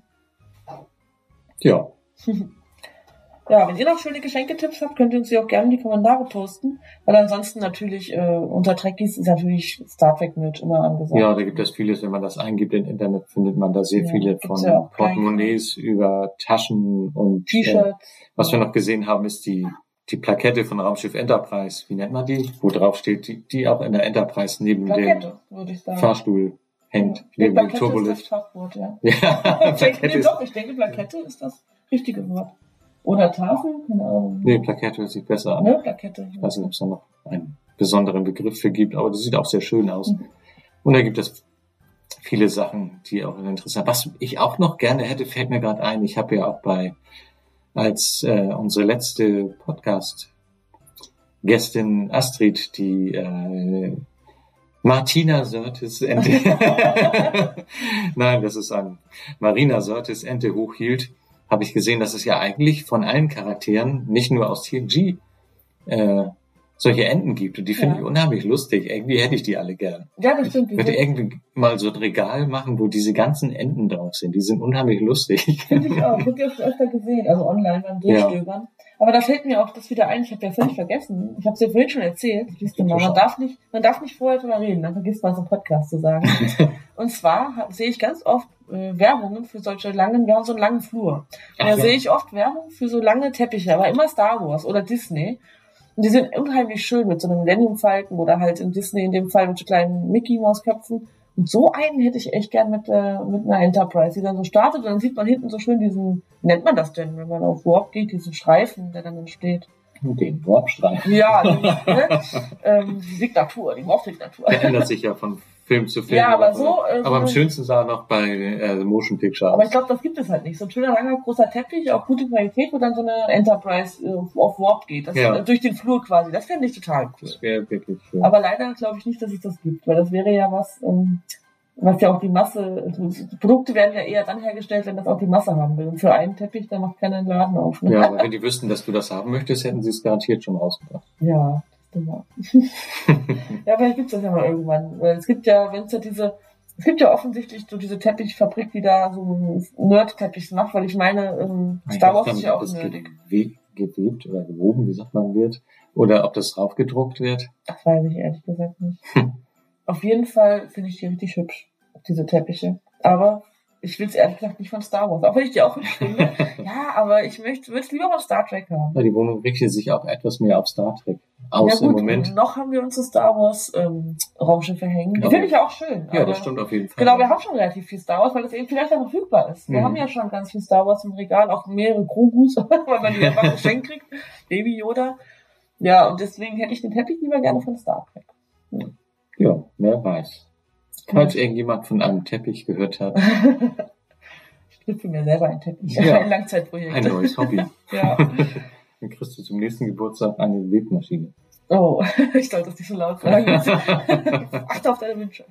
Ja. Ja, wenn ihr noch schöne Geschenketipps habt, könnt ihr uns die auch gerne in die Kommentare posten. Weil ansonsten natürlich, äh, unter Trekkies ist natürlich Star Trek Merch immer angesagt. Ja, da gibt es vieles, wenn man das eingibt im Internet, findet man da sehr Ja, viele gibt's von ja auch Portemonnaies über Taschen und T-Shirts. Äh, was wir noch gesehen haben, ist die die Plakette von Raumschiff Enterprise. Wie nennt man die? Wo drauf steht, die, die auch in der Enterprise neben Plakette, dem würde ich sagen. Fahrstuhl hängt, Ja, neben dem Plakette ist Turbolift. das Fachwort, ja. Ja, ich, denke, Plakette nee, ist, doch, ich denke, Plakette ist das richtige Wort. Oder Tafel, keine Ahnung. nee, Plakette hört sich besser an. Ne, Plakette. Ich weiß nicht, ob es da noch einen besonderen Begriff für gibt, aber das sieht auch sehr schön aus. Mhm. Und da gibt es viele Sachen, die auch interessant. Was ich auch noch gerne hätte, fällt mir gerade ein. Ich habe ja auch bei, als äh, unsere letzte Podcast-Gästin Astrid, die äh, Martina Sörtes Ente, nein, das ist ein Marina Sörtes Ente hochhielt, habe ich gesehen, dass es ja eigentlich von allen Charakteren, nicht nur aus T N G, äh, solche Enten gibt. Und die finde Ja. ich unheimlich lustig. Irgendwie hätte ich die alle gern. Ja, das stimmt. Ich würde irgendwie mal so ein Regal machen, wo diese ganzen Enten drauf sind. Die sind unheimlich lustig. Finde ich auch. Ich habe die auch schon öfter gesehen, also online beim Ja. Durchstöbern. Aber da fällt mir auch das wieder ein, ich habe ja völlig vergessen. Ich habe es dir vorhin schon erzählt. Siehst du mal, man darf nicht, man darf nicht vorher drüber reden, dann vergisst man es im Podcast zu sagen. Und zwar hab, sehe ich ganz oft äh, Werbungen für solche langen, wir haben so einen langen Flur. Und Ach da ja. sehe ich oft Werbung für so lange Teppiche, aber immer Star Wars oder Disney. Und die sind unheimlich schön mit so einem Millennium Falcon oder halt in Disney in dem Fall mit so kleinen Mickey Maus Köpfen. Und so einen hätte ich echt gern mit, äh, mit einer Enterprise, die dann so startet und dann sieht man hinten so schön diesen, wie nennt man das denn, wenn man auf Warp geht, diesen Streifen, der dann entsteht. Den Warpstreifen. Ja, die, ne? ähm, die Signatur, die Warp-Signatur. Der ändert sich ja von Film zu Film. Ja, aber oder so, äh, aber am so- schönsten sah er noch bei äh, Motion Picture Aber aus. ich glaube, das gibt es halt nicht. So ein schöner, langer, großer Teppich, auch gute Qualität, wo dann so eine Enterprise äh, auf Warp geht. Das, Ja. äh, durch den Flur quasi. Das fände ich total cool. Das wäre wirklich schön. Aber leider glaube ich nicht, dass es das gibt, weil das wäre ja was, ähm, was ja auch die Masse, die Produkte werden ja eher dann hergestellt, wenn das auch die Masse haben will. Und für einen Teppich, da macht keiner einen Laden auf. Ne? Ja, aber wenn die wüssten, dass du das haben möchtest, hätten sie es garantiert schon rausgebracht. Ja, das stimmt auch. Ja, vielleicht gibt's das ja mal irgendwann. Weil es gibt ja, wenn es ja diese, es gibt ja offensichtlich so diese Teppichfabrik, die da so Nerd-Teppichs macht, weil ich meine, ähm, Ich Star weiß Wars gar ist nicht, ja ob auch das nerdig. gewe- gewebt oder gewoben, wie sagt man, wird. Oder ob das draufgedruckt wird. Das weiß ich ehrlich gesagt nicht. Auf jeden Fall finde ich die richtig hübsch, diese Teppiche. Aber ich will es ehrlich gesagt nicht von Star Wars, auch wenn ich die auch hübsch finde. Ja, aber ich möchte, würde es lieber von Star Trek haben. Ja, die Wohnung richtet sich auch etwas mehr auf Star Trek aus ja, im gut, Moment. noch haben wir unsere Star Wars ähm, Raumschiffe hängen. Die Ja. finde ich ja auch schön. Ja, aber das stimmt auf jeden Fall. Genau, wir haben schon relativ viel Star Wars, weil das eben vielleicht auch verfügbar ist. Wir Mhm. haben ja schon ganz viel Star Wars im Regal, auch mehrere Grogus, weil man die einfach geschenkt kriegt. Baby Yoda. Ja, und deswegen hätte ich den Teppich lieber gerne von Star Trek. Ja. Ja, wer weiß. Falls irgendjemand von einem Teppich gehört hat, Ich knüpfe mir selber einen Teppich. Ja. Ein Langzeitprojekt. ein neues Hobby. Ja. Dann kriegst du zum nächsten Geburtstag eine Webmaschine. Oh, ich sollte das nicht so laut sagen. Achte auf deine Wünsche.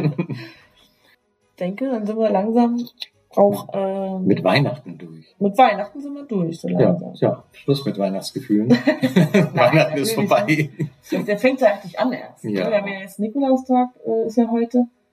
Ich denke, dann sind wir langsam auch ähm, Mit Weihnachten durch. mit Weihnachten sind wir durch, so Ja, langsam. ja, Schluss mit Weihnachtsgefühlen. Weihnachten ist vorbei. Der fängt ja eigentlich an erst. Ja. Wir haben ja jetzt Nikolaustag, äh, ist ja heute.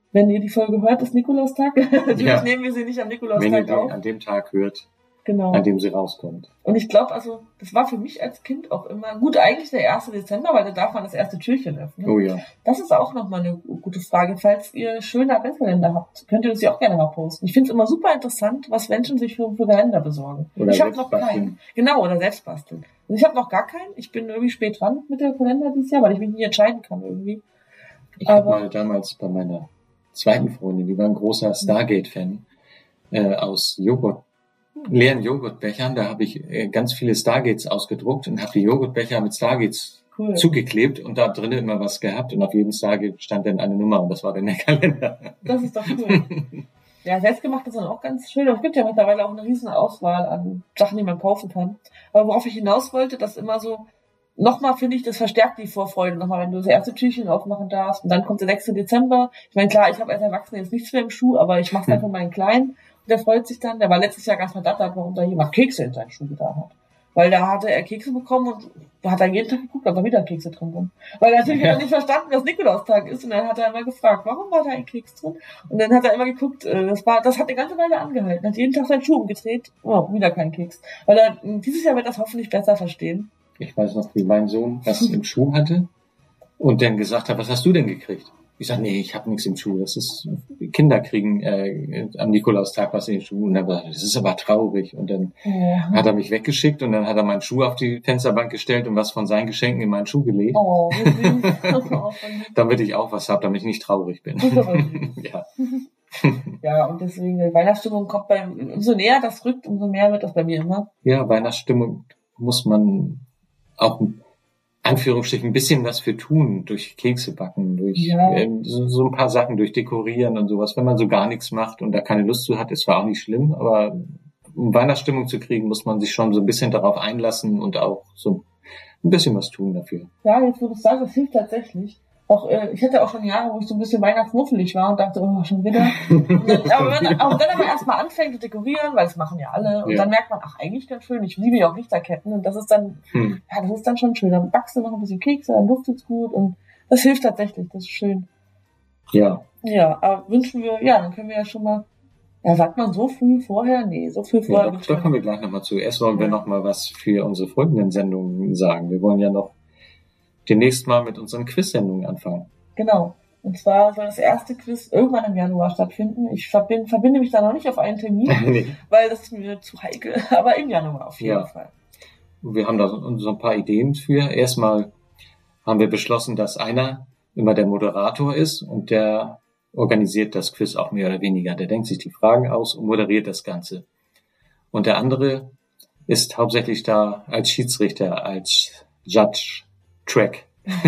wenn ihr die Folge hört, ist Nikolaustag. Natürlich Ja. nehmen wir sie nicht am Wenn ihr Nikolaustag die auf. an dem Tag hört, Genau. an dem sie rauskommt. Und ich glaube, also, das war für mich als Kind auch immer, gut, eigentlich der erste Dezember, weil da darf man das erste Türchen öffnen. Oh ja. Das ist auch nochmal eine gute Frage. Falls ihr schöne Adventskalender habt, könnt ihr uns die auch gerne mal posten. Ich finde es immer super interessant, was Menschen sich für, für Kalender besorgen. Oder ich habe selbst noch basteln. keinen. Genau, oder selbst basteln. Also ich habe noch gar keinen. Ich bin irgendwie spät dran mit der Kalender dieses Jahr, weil ich mich nie entscheiden kann irgendwie. Ich habe mal damals bei meiner zweiten Freundin, die war ein großer Stargate-Fan, äh, aus Joghurt, leeren Joghurtbechern, da habe ich äh, ganz viele Stargates ausgedruckt und habe die Joghurtbecher mit Stargates Cool. zugeklebt und da drinnen immer was gehabt und auf jedem Stargate stand dann eine Nummer und das war dann der Kalender. Das ist doch cool. Ja, selbstgemacht ist dann auch ganz schön. Und es gibt ja mittlerweile auch eine riesen Auswahl an Sachen, die man kaufen kann. Aber worauf ich hinaus wollte, dass immer so, nochmal finde ich, das verstärkt die Vorfreude nochmal, wenn du das erste Türchen aufmachen darfst. Und dann kommt der sechste Dezember. Ich meine, klar, ich habe als Erwachsene jetzt nichts mehr im Schuh, aber ich mache es dann für meinen Kleinen. Und der freut sich dann. Der war letztes Jahr ganz verdattert, warum da jemand Kekse in seinen Schuh getan hat. Weil da hatte er Kekse bekommen und da hat er jeden Tag geguckt, ob da wieder Kekse drin sind. Weil er natürlich Ja. hat er nicht verstanden, dass Nikolaustag ist. Und dann hat er immer gefragt, warum war da ein Keks drin? Und dann hat er immer geguckt, äh, das war, das hat eine ganze Weile angehalten. Hat jeden Tag seinen Schuh umgedreht. Oh, wieder kein Keks. Weil er, dieses Jahr wird das hoffentlich besser verstehen. Ich weiß noch, wie mein Sohn was im Schuh hatte und dann gesagt hat, was hast du denn gekriegt? Ich sage, nee, ich habe nichts im Schuh. Das ist, Kinder kriegen äh, am Nikolaustag was in den Schuh. Und er war, das ist aber traurig. Und dann Ja. hat er mich weggeschickt und dann hat er meinen Schuh auf die Fensterbank gestellt und was von seinen Geschenken in meinen Schuh gelegt, Oh, wie süß. Oh, damit ich auch was habe, damit ich nicht traurig bin. Ja. ja, und deswegen, die Weihnachtsstimmung kommt bei, umso näher das rückt, umso mehr wird das bei mir immer. Ja, Weihnachtsstimmung muss man auch in Anführungsstrichen ein bisschen was für tun, durch Kekse backen, durch Ja. ähm, so, so ein paar Sachen, durch Dekorieren und sowas. Wenn man so gar nichts macht und da keine Lust zu hat, ist zwar auch nicht schlimm, aber um Weihnachtsstimmung zu kriegen, muss man sich schon so ein bisschen darauf einlassen und auch so ein bisschen was tun dafür. Ja, jetzt wo du es sagst, das hilft tatsächlich. Auch, äh, ich hatte auch schon Jahre, wo ich so ein bisschen weihnachtsmuffelig war und dachte, oh, schon wieder. Und dann, aber wenn, auch wenn man erstmal anfängt zu dekorieren, weil das machen ja alle, und Ja. dann merkt man, ach, eigentlich ganz schön, ich liebe ja auch Lichterketten und das ist dann, Hm. ja, das ist dann schon schön. Dann backst du noch ein bisschen Kekse, dann duftet's gut und das hilft tatsächlich, das ist schön. Ja. Ja, aber wünschen wir, ja, dann können wir ja schon mal, ja, sagt man so früh vorher? Nee, so früh Ja, vorher. da, da kommen wir gleich nochmal zu. Erst wollen wir nochmal was für unsere folgenden Sendungen sagen. Wir wollen ja noch demnächst mal mit unseren Quiz-Sendungen anfangen. Genau. Und zwar soll das erste Quiz irgendwann im Januar stattfinden. Ich verbinde, verbinde mich da noch nicht auf einen Termin, Nee. weil das ist mir zu heikel. Aber im Januar auf jeden Ja. Fall. Wir haben da so, so ein paar Ideen für. Erstmal haben wir beschlossen, dass einer immer der Moderator ist und der organisiert das Quiz auch mehr oder weniger. Der denkt sich die Fragen aus und moderiert das Ganze. Und der andere ist hauptsächlich da als Schiedsrichter, als Judge Track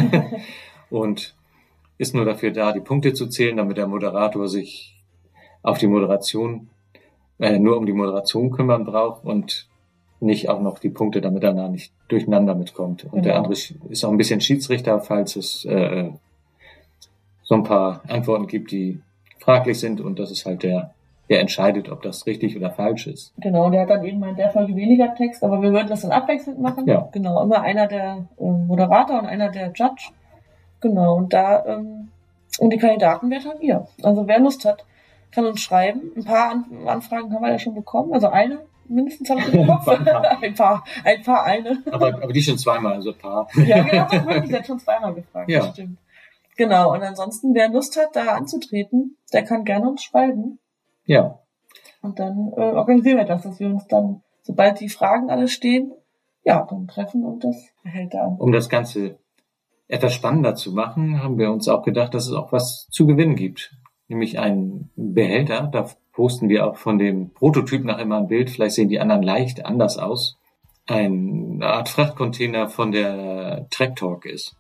und ist nur dafür da, die Punkte zu zählen, damit der Moderator sich auf die Moderation, äh, nur um die Moderation kümmern braucht und nicht auch noch die Punkte, damit er da nicht durcheinander mitkommt. Und Genau. der andere ist auch ein bisschen Schiedsrichter, falls es äh, so ein paar Antworten gibt, die fraglich sind, und das ist halt der, der entscheidet, ob das richtig oder falsch ist. Genau, der hat dann eben in der Folge weniger Text, aber wir würden das dann abwechselnd machen. Ja. Genau, immer einer der äh, Moderator und einer der Judge. Genau, und da, ähm, und die Kandidaten wären dann ihr. Also wer Lust hat, kann uns schreiben. Ein paar An Anfragen haben wir ja schon bekommen, also eine mindestens habe ich im Kopf. ein paar, ein paar eine. Aber, aber die schon zweimal, also ein paar. Ja, genau, das wirklich, der hat schon zweimal gefragt, Ja. das stimmt. Genau, und ansonsten, wer Lust hat, da anzutreten, der kann gerne uns schreiben. Ja. Und dann äh, organisieren wir das, dass wir uns dann, sobald die Fragen alle stehen, ja, dann treffen und das hält da an. Um das Ganze etwas spannender zu machen, haben wir uns auch gedacht, dass es auch was zu gewinnen gibt. Nämlich einen Behälter. Da posten wir auch von dem Prototyp nach immer ein Bild. Vielleicht sehen die anderen leicht anders aus. Eine Art Frachtcontainer von der Trek Talk ist.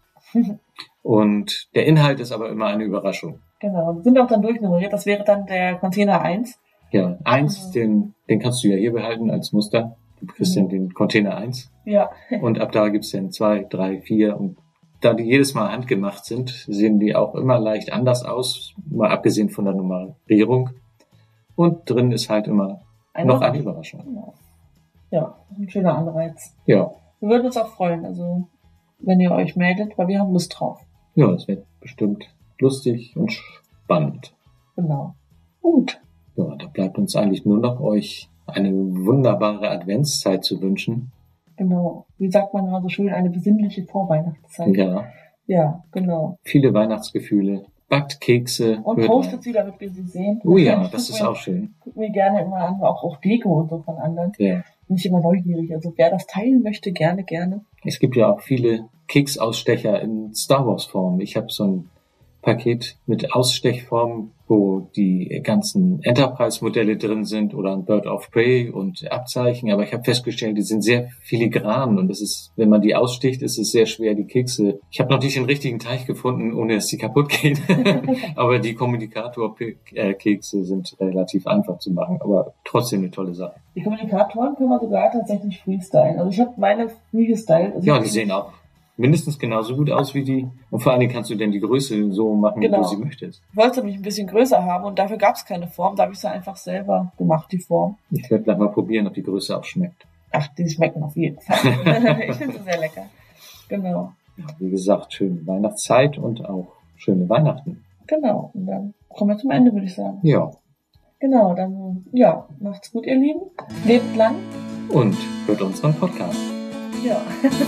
Und der Inhalt ist aber immer eine Überraschung. Genau, wir sind auch dann durchnummeriert. Das wäre dann der Container eins. Ja, eins, den, den kannst du ja hier behalten als Muster. Du kriegst Mhm. dann den Container eins. Ja. Und ab da gibt's dann zwei, drei, vier. Und da die jedes Mal handgemacht sind, sehen die auch immer leicht anders aus, mal abgesehen von der Nummerierung. Und drin ist halt immer Eine noch eine Überraschung. Überraschung. Genau. Ja, ein schöner Anreiz. Ja, Wir würden uns auch freuen, also wenn ihr euch meldet, weil wir haben Lust drauf. ja, es wird bestimmt lustig und spannend. Genau. Gut. Ja, da bleibt uns eigentlich nur noch euch eine wunderbare Adventszeit zu wünschen. Genau. Wie sagt man immer so schön, eine besinnliche Vorweihnachtszeit. Ja. Ja, genau. Viele Weihnachtsgefühle. Backt Kekse. Und postet sie, damit wir sie sehen. Oh ja, das ist auch schön. Gucken wir gerne immer an, auch, auch Deko und so von anderen. Ja. Bin ich immer neugierig. Also wer das teilen möchte, gerne, gerne. Es gibt ja auch viele Keksausstecher in Star Wars Form. Ich habe so ein Paket mit Ausstechform, wo die ganzen Enterprise-Modelle drin sind oder ein Bird of Prey und Abzeichen. Aber ich habe festgestellt, die sind sehr filigran und es ist, wenn man die aussticht, ist es sehr schwer, die Kekse. Ich habe noch nicht den richtigen Teig gefunden, ohne dass die kaputt gehen. Aber die Kommunikator-Kekse sind relativ einfach zu machen, aber trotzdem eine tolle Sache. Die Kommunikatoren können wir sogar tatsächlich freestylen. Also ich habe meine freestylt. Also ja, die sehen auch mindestens genauso gut aus wie die. Und vor allen Dingen kannst du denn die Größe so machen, genau, wie du sie möchtest. Ich wollte sie nämlich ein bisschen größer haben und dafür gab es keine Form. Da habe ich sie einfach selber gemacht, die Form. Ich werde gleich mal probieren, ob die Größe auch schmeckt. Ach, die schmecken auf jeden Fall. Ich finde sie sehr lecker. Genau. Ja, wie gesagt, schöne Weihnachtszeit und auch schöne Weihnachten. Genau. Und dann kommen wir zum Ende, würde ich sagen. Ja. Genau, dann, ja, macht's gut, ihr Lieben. Lebt lang. Und hört unseren Podcast. Ja.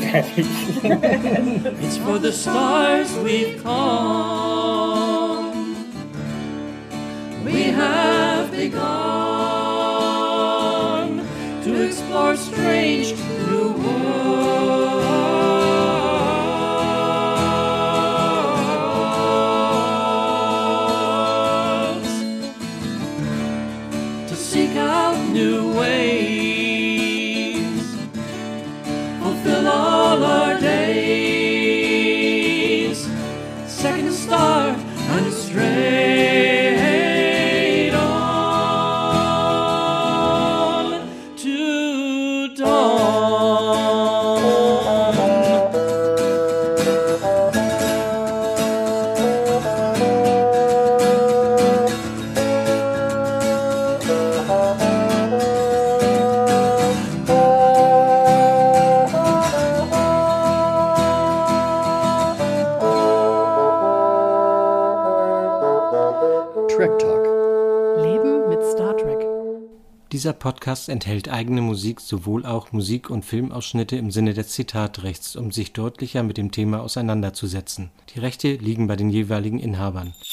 It's for the stars we've come. We have begun to explore strange new worlds, to seek out new ways, fulfill all our days, second star and straight on to dawn. Trek Talk. Leben mit Star Trek. Dieser Podcast enthält eigene Musik, sowohl auch Musik- und Filmausschnitte im Sinne des Zitatrechts, um sich deutlicher mit dem Thema auseinanderzusetzen. Die Rechte liegen bei den jeweiligen Inhabern.